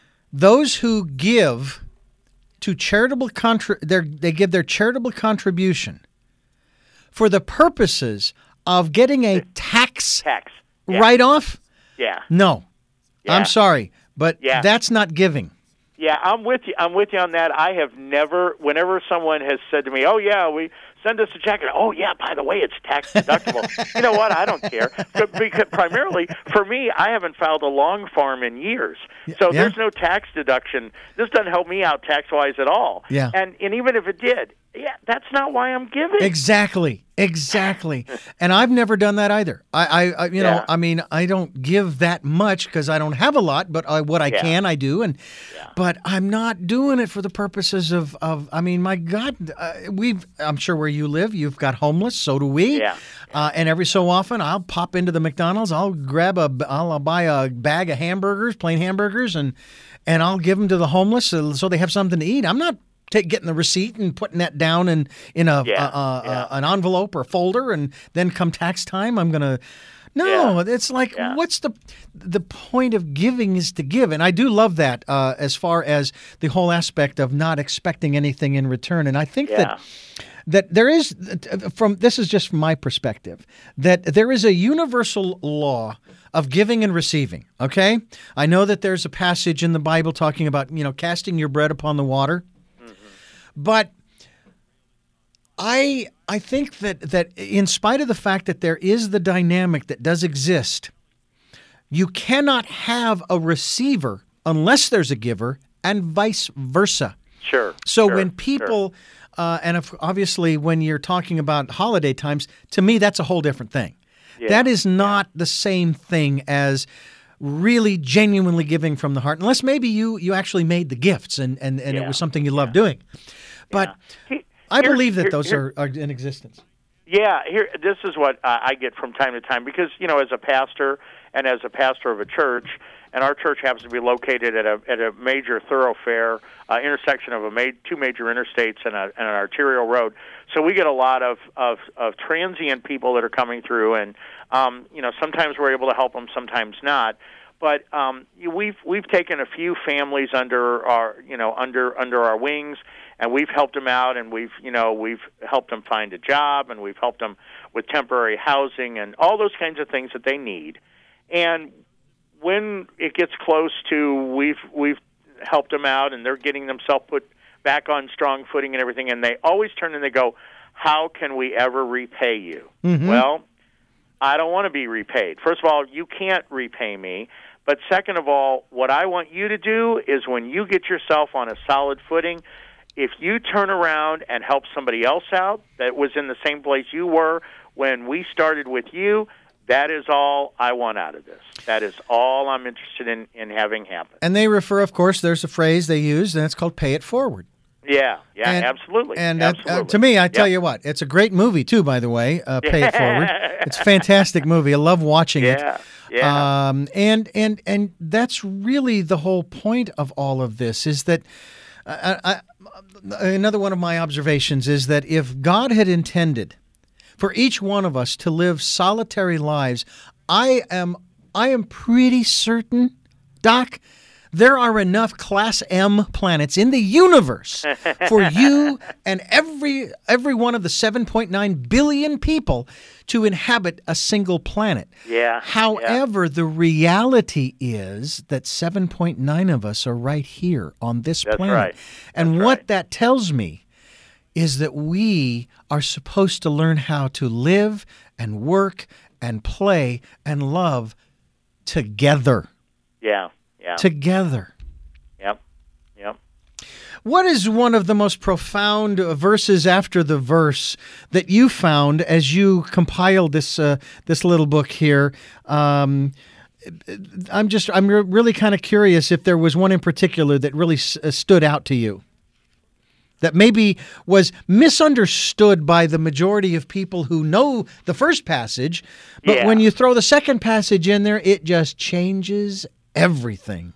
those who give to charitable contri- they give their charitable contribution for the purposes of getting a tax, tax yeah. write-off. Yeah. No, yeah. I'm sorry, but yeah. that's not giving. Yeah, I'm with you. I'm with you on that. I have never, whenever someone has said to me, "Oh yeah, we send us a check," and oh yeah, by the way, it's tax deductible. You know what? I don't care. Because primarily for me, I haven't filed a long form in years, so yeah. there's no tax deduction. This doesn't help me out tax wise at all. Yeah. And and even if it did, yeah, that's not why I'm giving. Exactly. Exactly. And I've never done that either. I, I, I you yeah. know, I mean, I don't give that much because I don't have a lot, but I, what I yeah. can, I do. And, yeah. but I'm not doing it for the purposes of, of I mean, my God, uh, we've, I'm sure where you live, you've got homeless. So do we. Yeah. Uh, and every so often I'll pop into the McDonald's, I'll grab a, I'll buy a bag of hamburgers, plain hamburgers, and, and I'll give them to the homeless so, so they have something to eat. I'm not Take, getting the receipt and putting that down in, in a, yeah, a, a, yeah. a an envelope or folder, and then come tax time, I'm gonna. No, yeah. it's like, yeah. what's the the point of giving is to give, and I do love that uh, as far as the whole aspect of not expecting anything in return, and I think yeah. that that there is, from this is just from my perspective, that there is a universal law of giving and receiving, okay? I know that there's a passage in the Bible talking about, you know, casting your bread upon the water. Mm-hmm. But I I think that, that in spite of the fact that there is the dynamic that does exist, you cannot have a receiver unless there's a giver, and vice versa. Sure. So sure, when people, sure. uh, and if, obviously when you're talking about holiday times, to me that's a whole different thing. Yeah. That is not yeah. the same thing as really genuinely giving from the heart, unless maybe you, you actually made the gifts and, and, and yeah. it was something you loved yeah. doing. But yeah. I here, believe that here, those here, are, are in existence. Yeah, here. This is what uh, I get from time to time because, you know, as a pastor and as a pastor of a church, and our church happens to be located at a at a major thoroughfare, uh, intersection of a ma- two major interstates and, a, and an arterial road. So we get a lot of, of, of transient people that are coming through, and um, you know, sometimes we're able to help them, sometimes not. But um, we've we've taken a few families under our you know under under our wings, and we've helped them out, and we've you know we've helped them find a job, and we've helped them with temporary housing and all those kinds of things that they need. And when it gets close to we've we've helped them out, and they're getting themselves put back on strong footing and everything, and they always turn and they go, "How can we ever repay you?" Mm-hmm. Well, I don't want to be repaid. First of all, you can't repay me. But second of all, what I want you to do is when you get yourself on a solid footing, if you turn around and help somebody else out that was in the same place you were when we started with you, that is all I want out of this. That is all I'm interested in, in having happen. And they refer, of course, there's a phrase they use, and it's called pay it forward. Yeah, yeah, and, absolutely. And absolutely. Uh, to me, I tell yep. you what, it's a great movie, too, by the way, uh, Pay It Forward. It's a fantastic movie. I love watching yeah. it. Yeah. Um, and, and, and that's really the whole point of all of this is that uh, I, another one of my observations is that if God had intended for each one of us to live solitary lives, I am I am pretty certain, Doc, there are enough Class M planets in the universe for you and every every one of the seven point nine billion people to inhabit a single planet. Yeah. However, yeah. the reality is that seven point nine of us are right here on this That's planet. Right. And That's what right. that tells me is that we are supposed to learn how to live and work and play and love together. Yeah. Yeah. Together. Yep. Yep. What is one of the most profound verses after the verse that you found as you compiled this uh, this little book here? Um, I'm just I'm re- really kind of curious if there was one in particular that really s- stood out to you, that maybe was misunderstood by the majority of people who know the first passage, but yeah. when you throw the second passage in there, it just changes everything.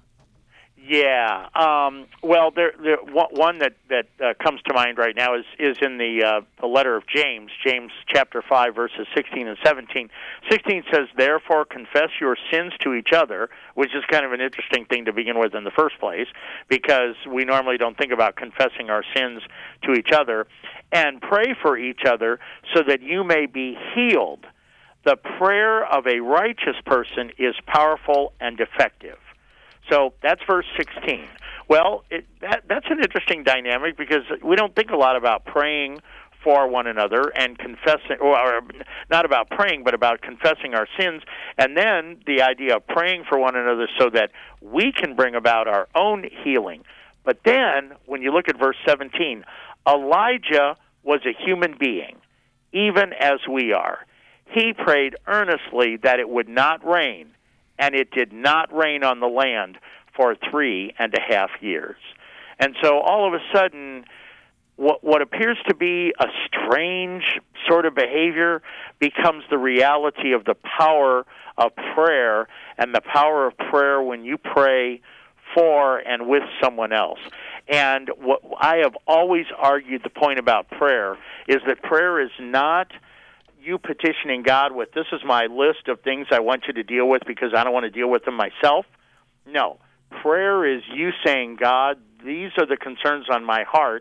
Yeah. Um, well, there, there, one that that uh, comes to mind right now is is in the uh, the letter of James, James chapter five, verses sixteen and seventeen. Sixteen says, "Therefore, confess your sins to each other," which is kind of an interesting thing to begin with in the first place, because we normally don't think about confessing our sins to each other, "and pray for each other so that you may be healed. The prayer of a righteous person is powerful and effective." So that's verse sixteen. Well, it, that, that's an interesting dynamic because we don't think a lot about praying for one another and confessing, or, or not about praying, but about confessing our sins, and then the idea of praying for one another so that we can bring about our own healing. But then, when you look at verse seventeen, Elijah was a human being, even as we are. He prayed earnestly that it would not rain, and it did not rain on the land for three and a half years. And so all of a sudden, what, what appears to be a strange sort of behavior becomes the reality of the power of prayer, and the power of prayer when you pray for and with someone else. And what I have always argued the point about prayer is that prayer is not you petitioning God with, "This is my list of things I want you to deal with because I don't want to deal with them myself." No. Prayer is you saying, "God, these are the concerns on my heart.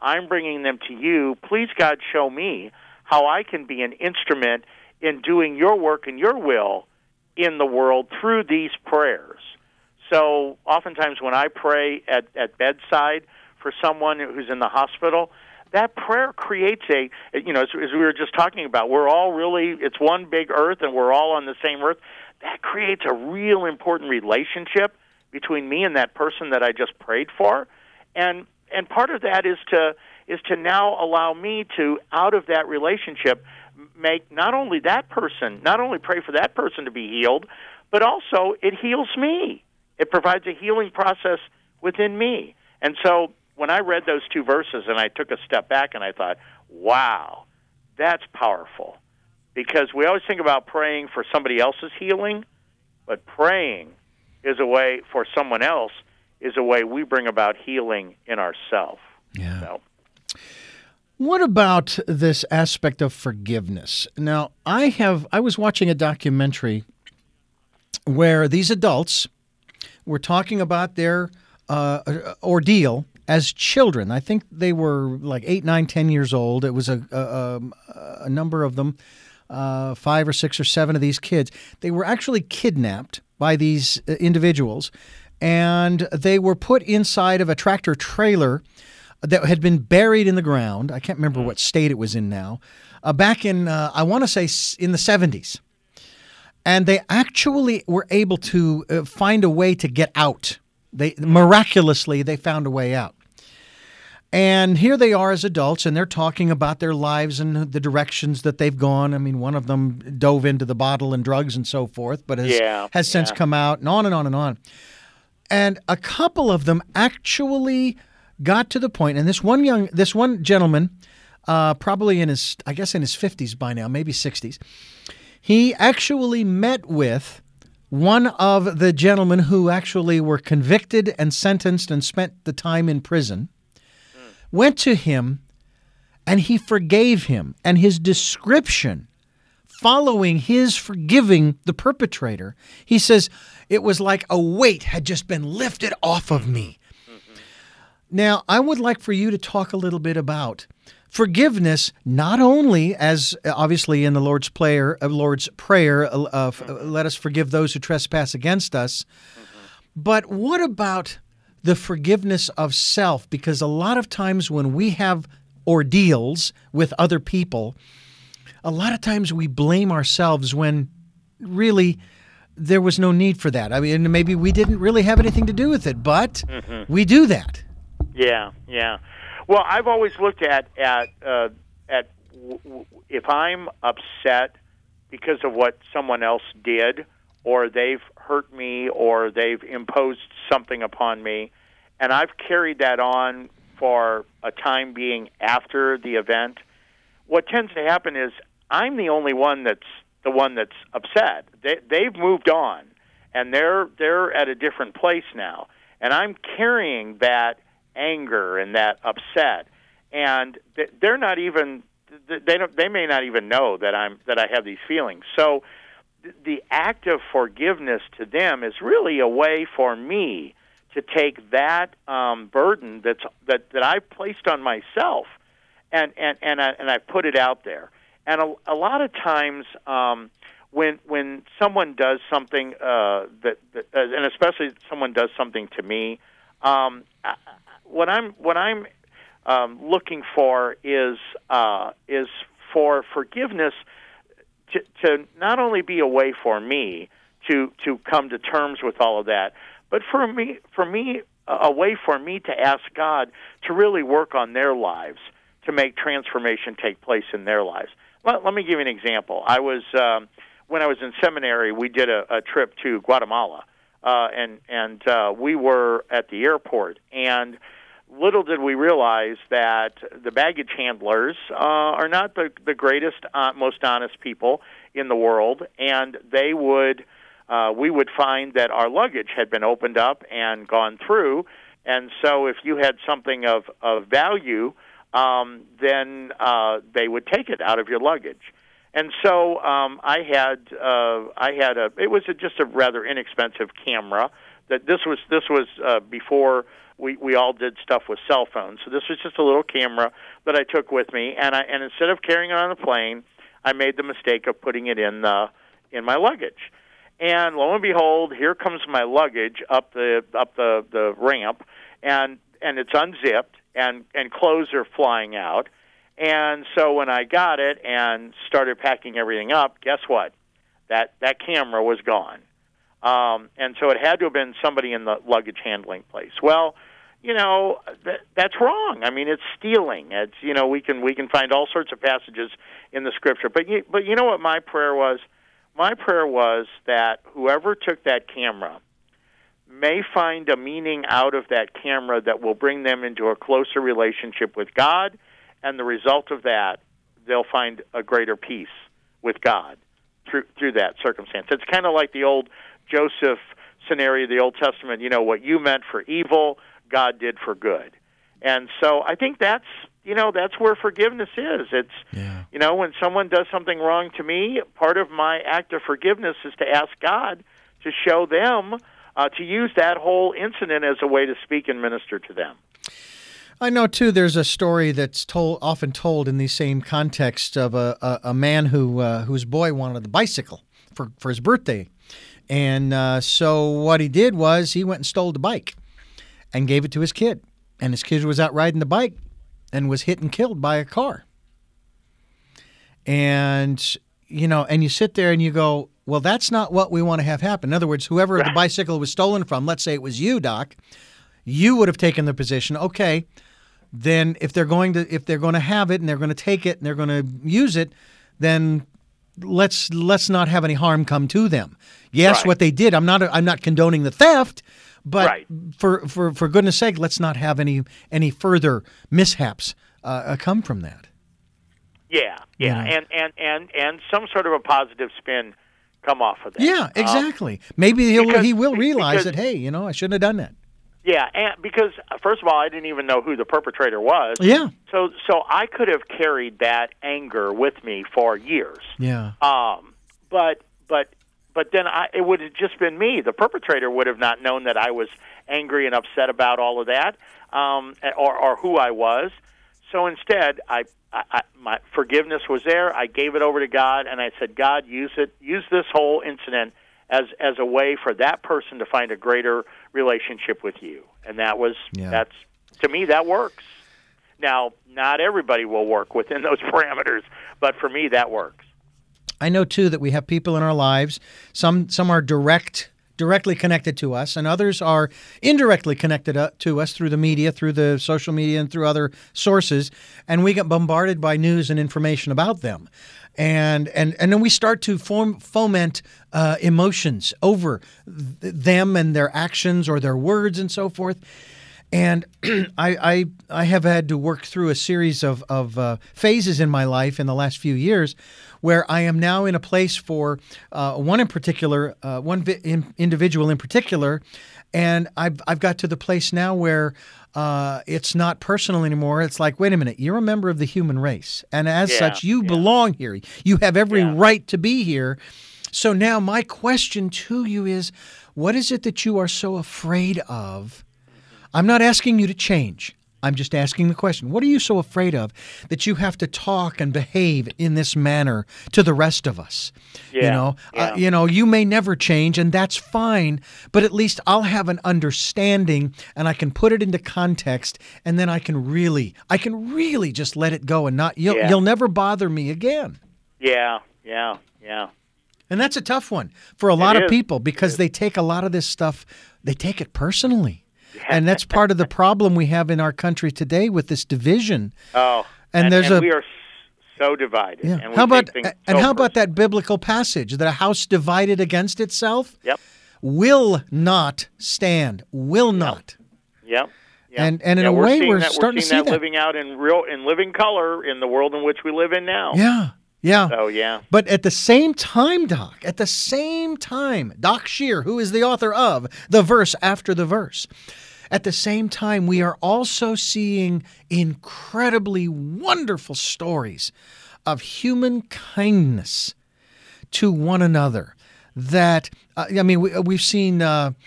I'm bringing them to you. Please, God, show me how I can be an instrument in doing your work and your will in the world through these prayers. So oftentimes when I pray at, at bedside for someone who's in the hospital, that prayer creates a, you know, as, as we were just talking about, we're all really, it's one big earth and we're all on the same earth. That creates a real important relationship between me and that person that I just prayed for. And and part of that is to is to now allow me to, out of that relationship, make not only that person, not only pray for that person to be healed, but also it heals me. It provides a healing process within me. And so when I read those two verses and I took a step back and I thought, wow, that's powerful. Because we always think about praying for somebody else's healing, but praying is a way for someone else, is a way we bring about healing in ourselves. Yeah. So. What about this aspect of forgiveness? Now, I have I was watching a documentary where these adults were talking about their uh, ordeal as children. I think they were like eight, nine, ten years old. It was a, a, a number of them, uh, five or six or seven of these kids. They were actually kidnapped by these individuals, and they were put inside of a tractor trailer that had been buried in the ground. I can't remember what state it was in now. Uh, back in, uh, I want to say in the seventies. And they actually were able to uh, find a way to get out. They miraculously, they found a way out. And here they are as adults, and they're talking about their lives and the directions that they've gone. I mean, one of them dove into the bottle and drugs and so forth, but has, yeah, has since yeah. come out, and on and on and on. And a couple of them actually got to the point, and this one young, this one gentleman, uh, probably in his, I guess in his fifties by now, maybe sixties, he actually met with one of the gentlemen who actually were convicted and sentenced and spent the time in prison, mm. went to him, and he forgave him. And his description following his forgiving the perpetrator, he says, it was like a weight had just been lifted off of me. Mm-hmm. Now, I would like for you to talk a little bit about forgiveness, not only as obviously in the Lord's prayer, uh, Lord's prayer, uh, uh, mm-hmm. let us forgive those who trespass against us, mm-hmm. but what about the forgiveness of self? Because a lot of times when we have ordeals with other people, a lot of times we blame ourselves when really there was no need for that. I mean, maybe we didn't really have anything to do with it, but mm-hmm. we do that. Yeah, yeah. Well, I've always looked at at uh, at w- w- if I'm upset because of what someone else did, or they've hurt me, or they've imposed something upon me, and I've carried that on for a time being after the event, what tends to happen is I'm the only one that's the one that's upset. They, they've moved on, and they're they're at a different place now, and I'm carrying that anger and that upset, and they're not even they don't they may not even know that I'm that I have these feelings. So the act of forgiveness to them is really a way for me to take that um, burden that's that that I've placed on myself, and and and I, and I put it out there. And a, a lot of times um, when when someone does something uh, that, that uh, and especially someone does something to me. Um, I, What I'm what I'm um, looking for is uh, is for forgiveness to, to not only be a way for me to to come to terms with all of that, but for me for me a way for me to ask God to really work on their lives, to make transformation take place in their lives. Let, let me give you an example. I was um, when I was in seminary, we did a, a trip to Guatemala, uh, and and uh, we were at the airport, and little did we realize that the baggage handlers uh, are not the, the greatest, uh, most honest people in the world, and they would, uh, we would find that our luggage had been opened up and gone through, and so if you had something of, of value, um, then uh, they would take it out of your luggage. And so um, I had, uh, I had a, it was a, just a rather inexpensive camera. That this was this was uh, before we we all did stuff with cell phones. So this was just a little camera that I took with me, and I and instead of carrying it on the plane, I made the mistake of putting it in the in my luggage. And lo and behold, here comes my luggage up the up the, the ramp, and and it's unzipped, and, and clothes are flying out. And so when I got it and started packing everything up, guess what? That that camera was gone. Um, and so it had to have been somebody in the luggage handling place. Well, you know, th- that's wrong. I mean, it's stealing. It's, you know, we can we can find all sorts of passages in the Scripture. But you, but you know what my prayer was? My prayer was that whoever took that camera may find a meaning out of that camera that will bring them into a closer relationship with God, and the result of that, they'll find a greater peace with God through through that circumstance. It's kind of like the old Joseph scenario of the Old Testament. You know, what you meant for evil, God did for good. And so I think that's, you know, that's where forgiveness is. It's, yeah. you know, when someone does something wrong to me, part of my act of forgiveness is to ask God to show them, uh, to use that whole incident as a way to speak and minister to them. I know, too, there's a story that's told, often told in these same contexts of a, a, a man who uh, whose boy wanted a bicycle for, for his birthday. And uh, so what he did was he went and stole the bike and gave it to his kid. And his kid was out riding the bike and was hit and killed by a car. And, you know, and you sit there and you go, well, that's not what we want to have happen. In other words, whoever the bicycle was stolen from, let's say it was you, Doc, you would have taken the position, okay, then if they're going to if they're going to have it and they're going to take it and they're going to use it, then let's let's not have any harm come to them. Yes, right. What they did, I'm not I'm not condoning the theft, but right. for, for for goodness sake, let's not have any any further mishaps uh, come from that. Yeah, yeah, you know? and, and and and some sort of a positive spin come off of that. Yeah, exactly. Um, Maybe he'll because, he will realize because, that, hey, you know, I shouldn't have done that. Yeah, and because first of all, I didn't even know who the perpetrator was. Yeah. So so I could have carried that anger with me for years. Yeah. Um. But but but then I it would have just been me. The perpetrator would have not known that I was angry and upset about all of that, um, or or who I was. So instead, I, I, I my forgiveness was there. I gave it over to God, and I said, God, use it. Use this whole incident as as a way for that person to find a greater relationship with you. And that was yeah. that's to me that works. Now, not everybody will work within those parameters, but for me that works. I know too that we have people in our lives, some some are direct directly connected to us, and others are indirectly connected to us through the media, through the social media, and through other sources, and we get bombarded by news and information about them. And and and then we start to form, foment uh, emotions over th- them and their actions or their words and so forth. And I, I I have had to work through a series of of uh, phases in my life in the last few years, where I am now in a place for uh, one in particular, uh, one vi- in, individual in particular, and I've I've got to the place now where uh, it's not personal anymore. It's like, wait a minute, you're a member of the human race, and as yeah, such, you yeah. belong here. You have every yeah. right to be here. So now my question to you is, what is it that you are so afraid of? I'm not asking you to change. I'm just asking the question. What are you so afraid of that you have to talk and behave in this manner to the rest of us? Yeah, you know, yeah. uh, you know, you may never change, and that's fine, but at least I'll have an understanding and I can put it into context, and then I can really, I can really just let it go and not, you'll, yeah. you'll never bother me again. Yeah, yeah, yeah. And that's a tough one for a lot it of is. people because they take a lot of this stuff, they take it personally. And that's part of the problem we have in our country today with this division. Oh, and, and there's and a we are so divided. yeah. And we how about take things and so how about personal. that biblical passage that a house divided against itself Yep. will not stand. Will not. Yep. Yep. And and in yeah, a we're way seeing we're that, starting we're to seeing see that living out in real in living color in the world in which we live in now. Yeah. Yeah. So yeah. But at the same time, Doc, at the same time, Doc Shear, who is the author of The Verse After the Verse, at the same time, we are also seeing incredibly wonderful stories of human kindness to one another. That, uh, I mean, we, we've seen uh,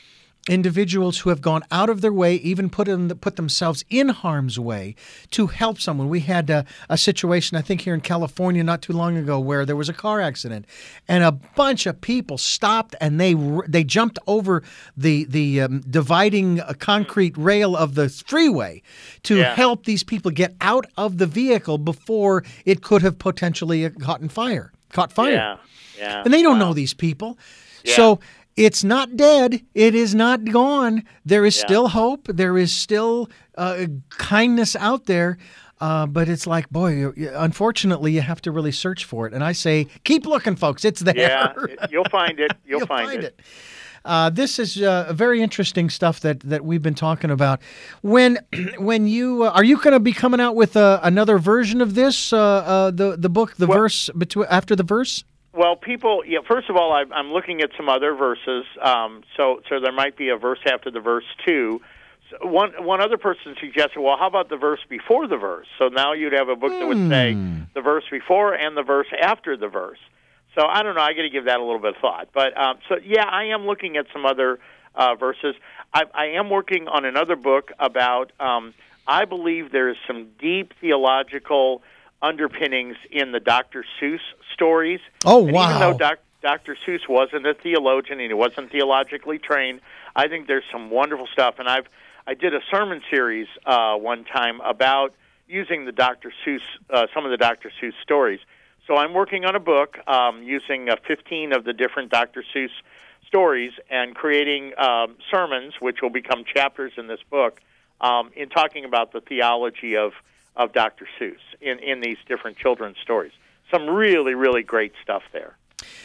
individuals who have gone out of their way, even put in, put themselves in harm's way to help someone. We had a, a situation, I think, here in California not too long ago where there was a car accident, and a bunch of people stopped and they they jumped over the the um, dividing uh, concrete rail of the freeway to Yeah. help these people get out of the vehicle before it could have potentially caught in fire. Caught fire. Yeah. Yeah. And they don't Wow. know these people. Yeah. So it's not dead. It is not gone. There is Yeah. still hope. There is still uh, kindness out there. Uh, but it's like, boy, you- you- unfortunately, you have to really search for it. And I say, keep looking, folks. It's there. Yeah, you'll find it. You'll, find, it. Uh, this is uh, very interesting stuff that, that we've been talking about. When when you uh, are you going to be coming out with uh, another version of this? Uh, uh, the the book, the Well- verse between after the verse. Well, people, yeah, first of all, I, I'm looking at some other verses, um, so so there might be a verse after the verse, too. So one one other person suggested, well, how about the verse before the verse? So now you'd have a book that would say the verse before and the verse after the verse. So I don't know, I got to give that a little bit of thought. But, um, so, yeah, I am looking at some other uh, verses. I, I am working on another book about, um, I believe there is some deep theological underpinnings in the Doctor Seuss stories. Oh, and wow. Even though Doc, Doctor Seuss wasn't a theologian and he wasn't theologically trained, I think there's some wonderful stuff. And I've I did a sermon series uh, one time about using the Doctor Seuss, uh, some of the Doctor Seuss stories. So I'm working on a book um, using uh, fifteen of the different Doctor Seuss stories and creating um, sermons, which will become chapters in this book, um, in talking about the theology of of Doctor Seuss in, in these different children's stories. Some really, really great stuff there.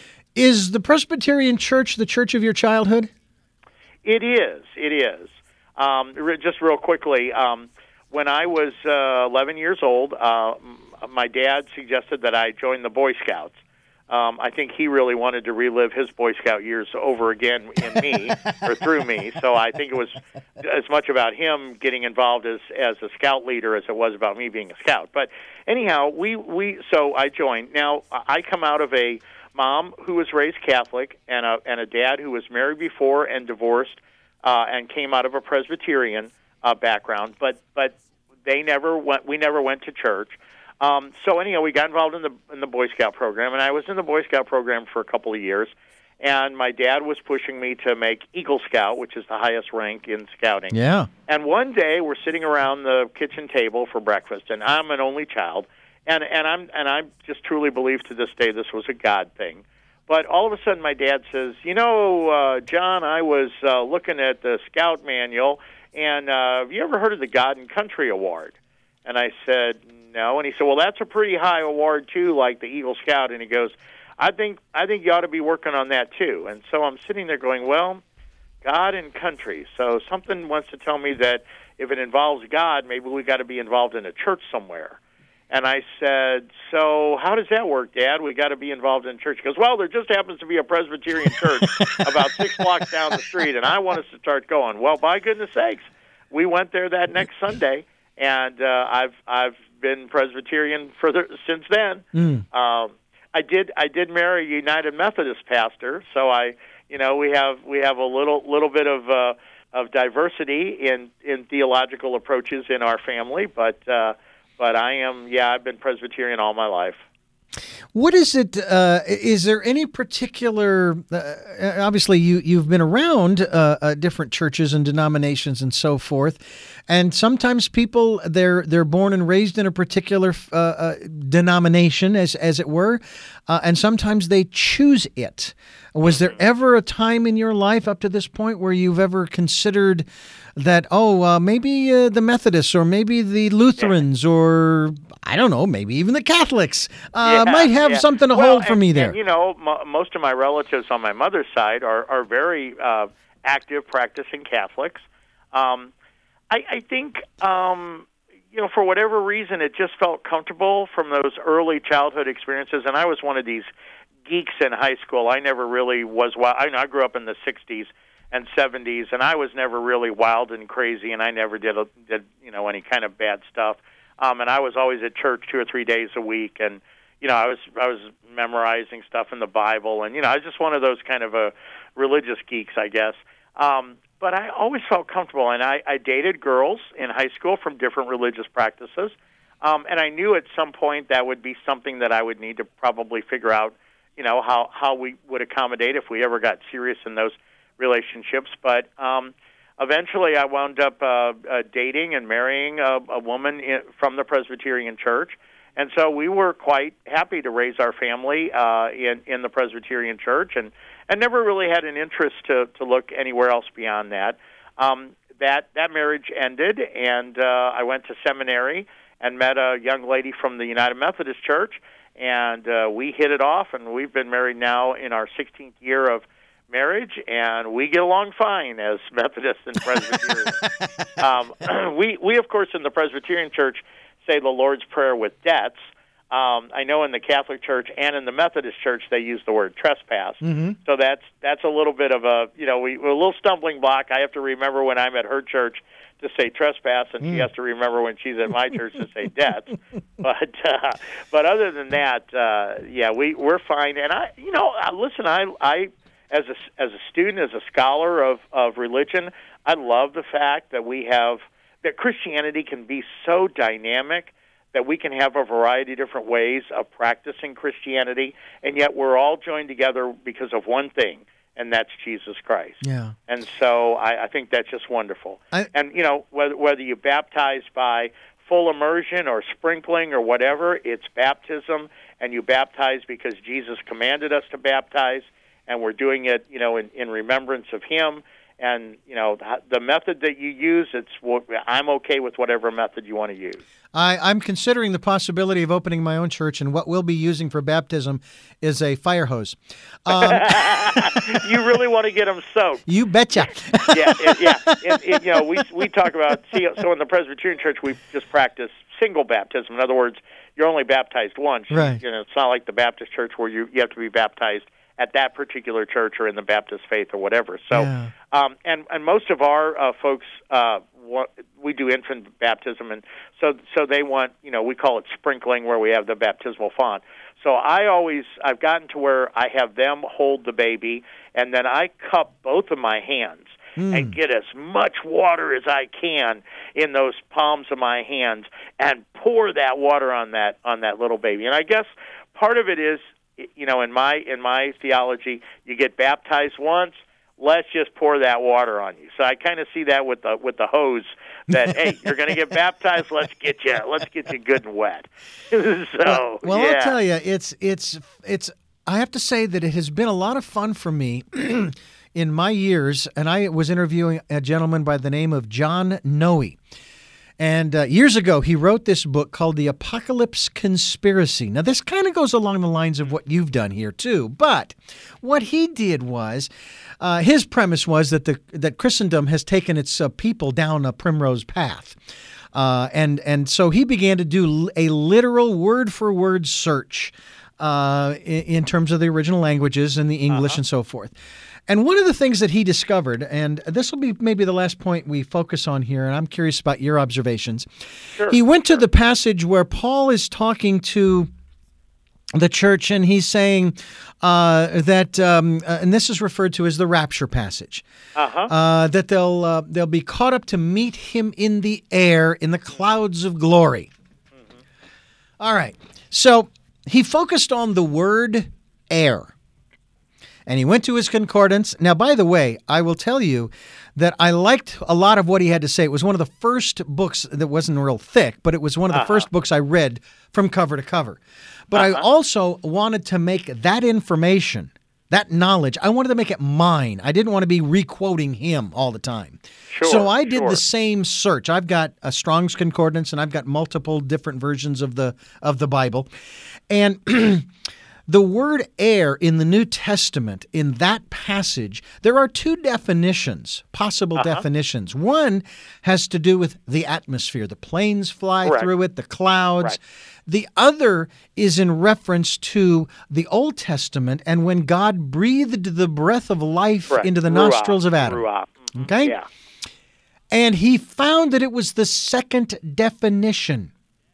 Is the Presbyterian Church the church of your childhood? It is. It is. Um, re- just real quickly, um, when I was uh, eleven years old, uh, m- my dad suggested that I join the Boy Scouts. Um, I think he really wanted to relive his Boy Scout years over again in me or through me. So I think it was as much about him getting involved as as a scout leader as it was about me being a scout. But anyhow, we we so I joined. Now I come out of a mom who was raised Catholic and a and a dad who was married before and divorced uh, and came out of a Presbyterian uh, background. But but they never went. We never went to church. Um, so anyhow, we got involved in the in the Boy Scout program, and I was in the Boy Scout program for a couple of years. And my dad was pushing me to make Eagle Scout, which is the highest rank in scouting. Yeah. And one day, we're sitting around the kitchen table for breakfast, and I'm an only child, and and I'm and I just truly believe to this day this was a God thing. But all of a sudden, my dad says, "You know, uh, John, I was uh, looking at the Scout manual, and uh, have you ever heard of the God and Country Award?" And I said, no. And he said, well, that's a pretty high award, too, like the Eagle Scout. And he goes, I think I think you ought to be working on that, too. And so I'm sitting there going, well, God and country. So something wants to tell me that if it involves God, maybe we got to be involved in a church somewhere. And I said, so how does that work, Dad? We got to be involved in church. He goes, well, there just happens to be a Presbyterian church about six blocks down the street, and I want us to start going. Well, by goodness sakes, we went there that next Sunday. And uh, I've I've been Presbyterian for the, since then. Mm. Um, I did I did marry a United Methodist pastor, so I you know we have we have a little little bit of uh, of diversity in, in theological approaches in our family. But uh, but I am yeah I've been Presbyterian all my life. What is it? Uh, is there any particular? Uh, obviously, you you've been around uh, uh, different churches and denominations and so forth, and sometimes people they're they're born and raised in a particular uh, uh, denomination, as as it were, uh, and sometimes they choose it. Was there ever a time in your life up to this point where you've ever considered that, oh, uh, maybe uh, the Methodists or maybe the Lutherans yeah. or, I don't know, maybe even the Catholics uh, yeah, might have yeah. something to well, hold for and, me there? And, you know, m- most of my relatives on my mother's side are, are very uh, active, practicing Catholics. Um, I, I think, um, you know, for whatever reason, it just felt comfortable from those early childhood experiences, and I was one of these geeks in high school. I never really was wild. I, I grew up in the sixties and seventies, and I was never really wild and crazy, and I never did, a, did you know, any kind of bad stuff. Um, and I was always at church two or three days a week, and you know, I was I was memorizing stuff in the Bible, and you know, I was just one of those kind of a religious geeks, I guess. Um, but I always felt comfortable. And I, I dated girls in high school from different religious practices. Um, and I knew at some point that would be something that I would need to probably figure out, you know, how, how we would accommodate if we ever got serious in those relationships. But um, eventually I wound up uh, uh, dating and marrying a, a woman in, from the Presbyterian Church. And so we were quite happy to raise our family uh, in, in the Presbyterian Church, and, and never really had an interest to, to look anywhere else beyond that. Um, that that marriage ended, and uh, I went to seminary and met a young lady from the United Methodist Church, and uh, we hit it off, and we've been married now in our sixteenth year of marriage, and we get along fine as Methodists and Presbyterians. um, we, we, of course, in the Presbyterian Church, say the Lord's Prayer with debts. Um, I know in the Catholic Church and in the Methodist Church they use the word trespass. Mm-hmm. So that's that's a little bit of a, you know, we, a little stumbling block. I have to remember when I'm at her church to say trespass, and mm. she has to remember when she's at my church to say debts. But uh, but other than that, uh, yeah, we we're fine. And I, you know, listen, I I as a as a student, as a scholar of of religion, I love the fact that we have that Christianity can be so dynamic that we can have a variety of different ways of practicing Christianity, and yet we're all joined together because of one thing, and that's Jesus Christ. Yeah. And so I, I think that's just wonderful. I, and, you know, whether, whether you baptize by full immersion or sprinkling or whatever, it's baptism, and you baptize because Jesus commanded us to baptize, and we're doing it, you know, in, in remembrance of Him. And, you know, the method that you use, it's I'm okay with whatever method you want to use. I, I'm considering the possibility of opening my own church, and what we'll be using for baptism is a fire hose. Um, you really want to get them soaked. You betcha. yeah, it, yeah. It, it, you know, we we talk about, see, so in the Presbyterian Church, we just practice single baptism. In other words, you're only baptized once. Right. You know, it's not like the Baptist Church where you, you have to be baptized at that particular church or in the Baptist faith or whatever. So, yeah. um, and and most of our uh, folks, uh, want, we do infant baptism, and so so they want, you know, we call it sprinkling, where we have the baptismal font. So I always, I've gotten to where I have them hold the baby, and then I cup both of my hands mm. and get as much water as I can in those palms of my hands and pour that water on that on that little baby. And I guess part of it is, you know, in my in my theology, you get baptized once, let's just pour that water on you. So I kind of see that with the with the hose, that hey, you're going to get baptized, let's get you let's get you good and wet. so well, well yeah. I'll tell you, it's it's it's. I have to say that it has been a lot of fun for me in my years, and I was interviewing a gentleman by the name of John Noe. And uh, years ago, he wrote this book called The Apocalypse Conspiracy. Now, this kind of goes along the lines of what you've done here, too. But what he did was, uh, his premise was that the that Christendom has taken its uh, people down a primrose path. Uh, and, and so he began to do a literal word-for-word search uh, in, in terms of the original languages and the English uh-huh. and so forth. And one of the things that he discovered, and this will be maybe the last point we focus on here, and I'm curious about your observations. Sure, he went sure. to the passage where Paul is talking to the church, and he's saying uh, that, um, uh, and this is referred to as the rapture passage, uh-huh. uh, that they'll uh, they'll be caught up to meet him in the air in the clouds of glory. Mm-hmm. All right, so he focused on the word air. And he went to his concordance. Now, by the way, I will tell you that I liked a lot of what he had to say. It was one of the first books that wasn't real thick, but it was one of the uh-huh. first books I read from cover to cover. But uh-huh. I also wanted to make that information, that knowledge, I wanted to make it mine. I didn't want to be re-quoting him all the time. Sure, so I did sure. the same search. I've got a Strong's Concordance, and I've got multiple different versions of the of the Bible. And the word air in the New Testament, in that passage, there are two definitions, possible uh-huh. definitions. One has to do with the atmosphere. The planes fly Correct. through it, the clouds. Right. The other is in reference to the Old Testament and when God breathed the breath of life Correct. into the Ruach. nostrils of Adam. Ruach. Mm-hmm. Okay? Yeah. And he found that it was the second definition.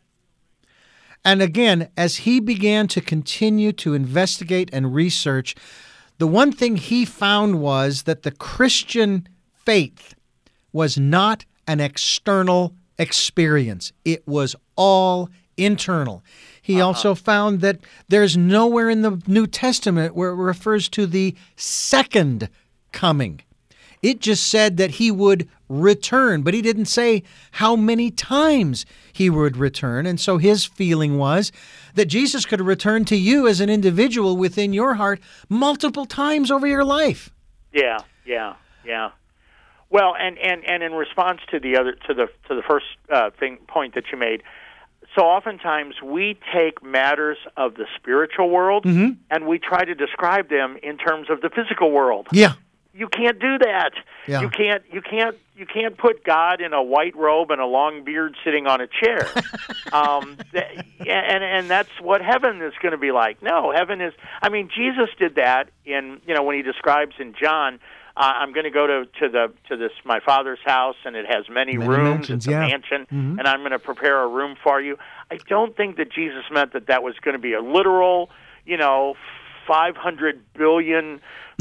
And again, as he began to continue to investigate and research, the one thing he found was that the Christian faith was not an external experience. It was all internal. He uh-huh. also found that there's nowhere in the New Testament where it refers to the second coming. It just said that he would return, but he didn't say how many times he would return. And so his feeling was that Jesus could return to you as an individual within your heart multiple times over your life. Yeah, yeah, yeah. Well, and, and, and in response to the other to the to the first uh, thing point that you made, so oftentimes we take matters of the spiritual world mm-hmm. and we try to describe them in terms of the physical world. Yeah. You can't do that. Yeah. You can't. You can't. You can't put God in a white robe and a long beard sitting on a chair. um, th- and and that's what heaven is going to be like. No, heaven is. I mean, Jesus did that in you know when he describes in John. Uh, I'm going to go to to the to this my Father's house, and it has many, many rooms. Mansions, it's a yeah. mansion, mm-hmm. and I'm going to prepare a room for you. I don't think that Jesus meant that that was going to be a literal, you know, five hundred billion.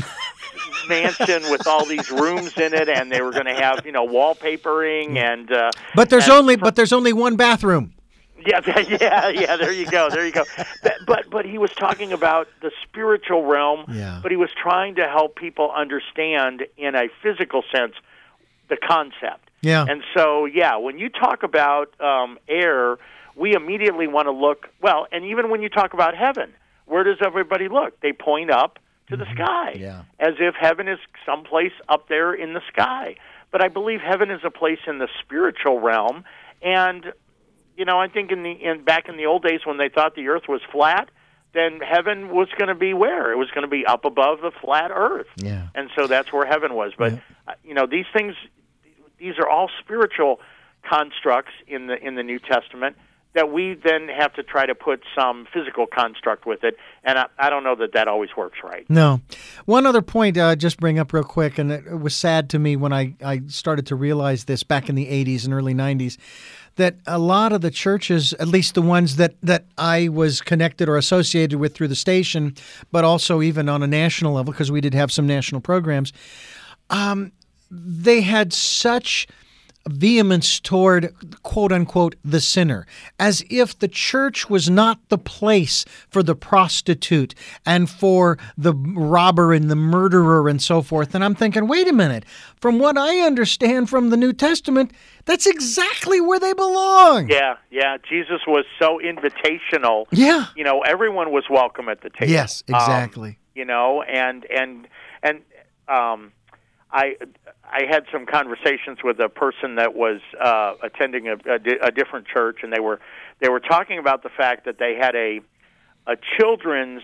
mansion with all these rooms in it, and they were going to have you know wallpapering and. Uh, but there's and, only but there's only one bathroom. Yeah, yeah, yeah. There you go. There you go. But but he was talking about the spiritual realm. Yeah. But he was trying to help people understand in a physical sense the concept. Yeah. And so yeah, when you talk about um, air, we immediately want to look well, and even when you talk about heaven, where does everybody look? They point up to the sky, yeah. as if heaven is someplace up there in the sky. But I believe heaven is a place in the spiritual realm, and you know, I think in the in back in the old days when they thought the earth was flat, then heaven was going to be where? It was going to be up above the flat earth. Yeah. And so that's where heaven was. But yeah. uh, you know, these things, these are all spiritual constructs in the in the New Testament that we then have to try to put some physical construct with it, and I, I don't know that that always works right. No. One other point uh, just bring up real quick, and it, it was sad to me when I, I started to realize this back in the eighties and early nineties, that a lot of the churches, at least the ones that, that I was connected or associated with through the station, but also even on a national level, because we did have some national programs, um, they had such vehemence toward, quote unquote, the sinner, as if the church was not the place for the prostitute and for the robber and the murderer and so forth. And I'm thinking, wait a minute, from what I understand from the New Testament, that's exactly where they belong. Yeah, yeah. Jesus was so invitational. Yeah. You know, everyone was welcome at the table. Yes, exactly. Um, you know, and, and, and, um, I I had some conversations with a person that was uh, attending a, a, di- a different church, and they were they were talking about the fact that they had a a children's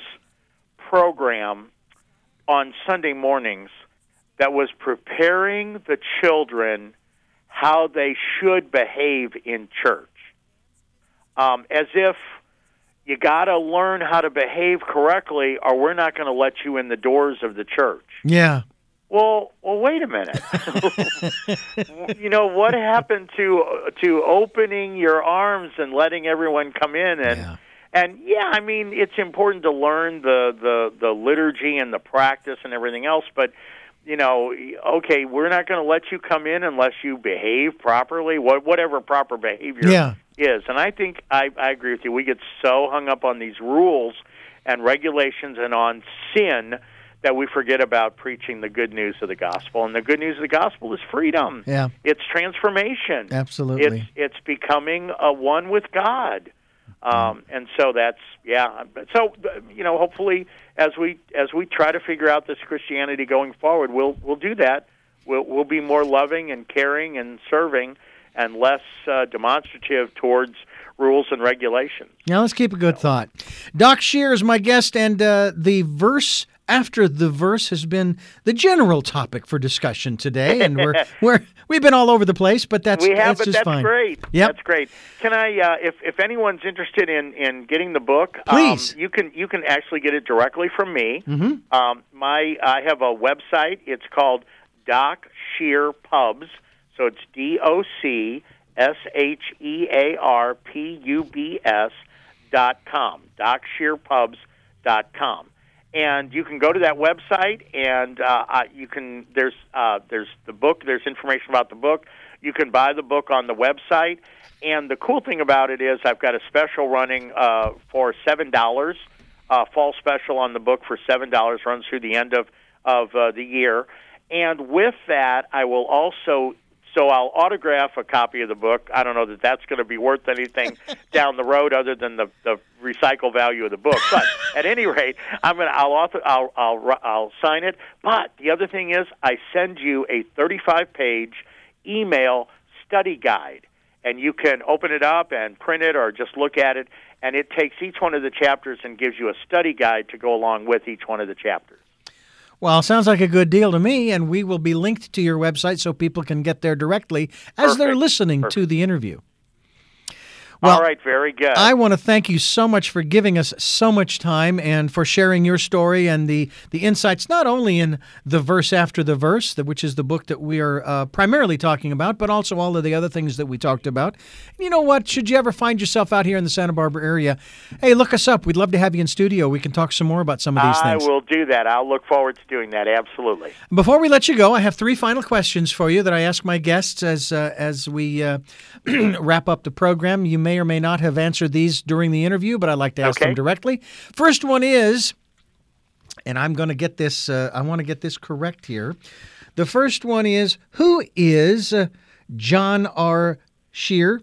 program on Sunday mornings that was preparing the children how they should behave in church, um, as if you got to learn how to behave correctly, or we're not going to let you in the doors of the church. Yeah. Well, well, wait a minute. You know, what happened to to opening your arms and letting everyone come in? And yeah. and yeah, I mean, it's important to learn the, the, the liturgy and the practice and everything else, but you know, okay, we're not going to let you come in unless you behave properly, what, whatever proper behavior yeah. is. And I think I, I agree with you. We get so hung up on these rules and regulations and on sin that we forget about preaching the good news of the gospel. And the good news of the gospel is freedom. Yeah. It's transformation. Absolutely. It's it's becoming a one with God. Um, and so that's, yeah. So, you know, hopefully as we as we try to figure out this Christianity going forward, we'll we'll do that. We'll, we'll be more loving and caring and serving and less uh, demonstrative towards rules and regulations. Now, let's keep a good thought. Doc Shear is my guest, and uh, the verse after the verse has been the general topic for discussion today, and we're we're we've been all over the place, but that's we have, that's but just that's fine. great. Yep. That's great. Can I, uh, if if anyone's interested in, in getting the book, please, um, you can you can actually get it directly from me. Mm-hmm. Um, my I have a website. It's called Doc Shear Pubs. So it's D O C S H E A R P U B S dot com. Doc Shear Pubs dot com. And you can go to that website, and uh, uh, you can. There's uh, there's the book. There's information about the book. You can buy the book on the website. And the cool thing about it is, I've got a special running uh, for seven dollars. Uh, fall special on the book for seven dollars, runs through the end of of uh, the year. And with that, I will also. So I'll autograph a copy of the book. I don't know that that's going to be worth anything down the road other than the, the recycle value of the book. But at any rate, I'm going to I'll, author, I'll I'll I'll sign it. But the other thing is, I send you a thirty-five page email study guide, and you can open it up and print it or just look at it. And it takes each one of the chapters and gives you a study guide to go along with each one of the chapters. Well, sounds like a good deal to me, and we will be linked to your website so people can get there directly as Perfect. they're listening Perfect. to the interview. Well, all right, very good. I want to thank you so much for giving us so much time and for sharing your story and the, the insights, not only in The Verse After the Verse, which is the book that we are uh, primarily talking about, but also all of the other things that we talked about. And you know what? Should you ever find yourself out here in the Santa Barbara area, hey, look us up. We'd love to have you in studio. We can talk some more about some of these I things. I will do that. I'll look forward to doing that, absolutely. Before we let you go, I have three final questions for you that I ask my guests as uh, as we uh, wrap up the program. You may or may not have answered these during the interview, but I'd like to ask okay. them directly. First one is, and I'm going to get this, uh, I want to get this correct here. The first one is, who is uh, John R. Scheer?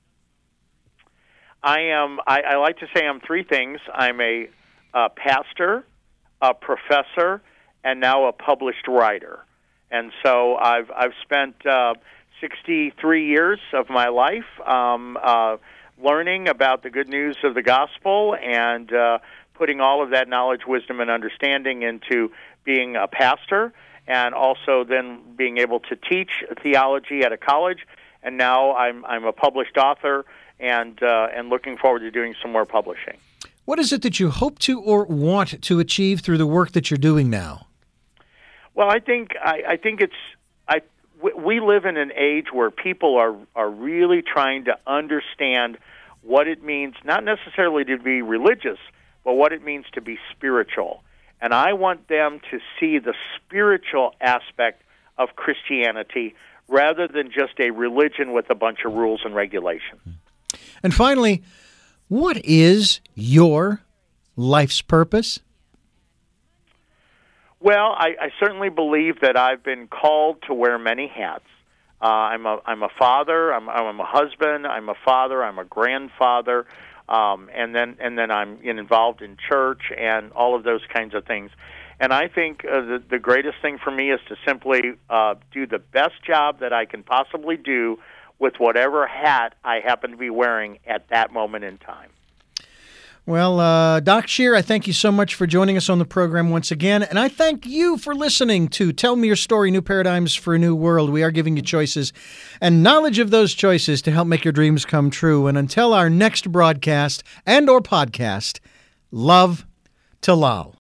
I am, I, I like to say I'm three things. I'm a, a pastor, a professor, and now a published writer. And so I've I've spent uh, sixty-three years of my life um, uh, learning about the good news of the gospel and uh, putting all of that knowledge, wisdom, and understanding into being a pastor, and also then being able to teach theology at a college. And now I'm I'm a published author and uh, and looking forward to doing some more publishing. What is it that you hope to or want to achieve through the work that you're doing now? Well, I think I, I think it's I we live in an age where people are are really trying to understand what it means, not necessarily to be religious, but what it means to be spiritual. And I want them to see the spiritual aspect of Christianity rather than just a religion with a bunch of rules and regulations. And finally, what is your life's purpose? Well, I, I certainly believe that I've been called to wear many hats. Uh, I'm a I'm a father. I'm I'm a husband. I'm a father. I'm a grandfather, um, and then and then I'm involved in church and all of those kinds of things. And I think uh, the the greatest thing for me is to simply uh, do the best job that I can possibly do with whatever hat I happen to be wearing at that moment in time. Well, uh, Doc Scheer, I thank you so much for joining us on the program once again, and I thank you for listening to Tell Me Your Story, New Paradigms for a New World. We are giving you choices and knowledge of those choices to help make your dreams come true. And until our next broadcast and or podcast, love to Lal.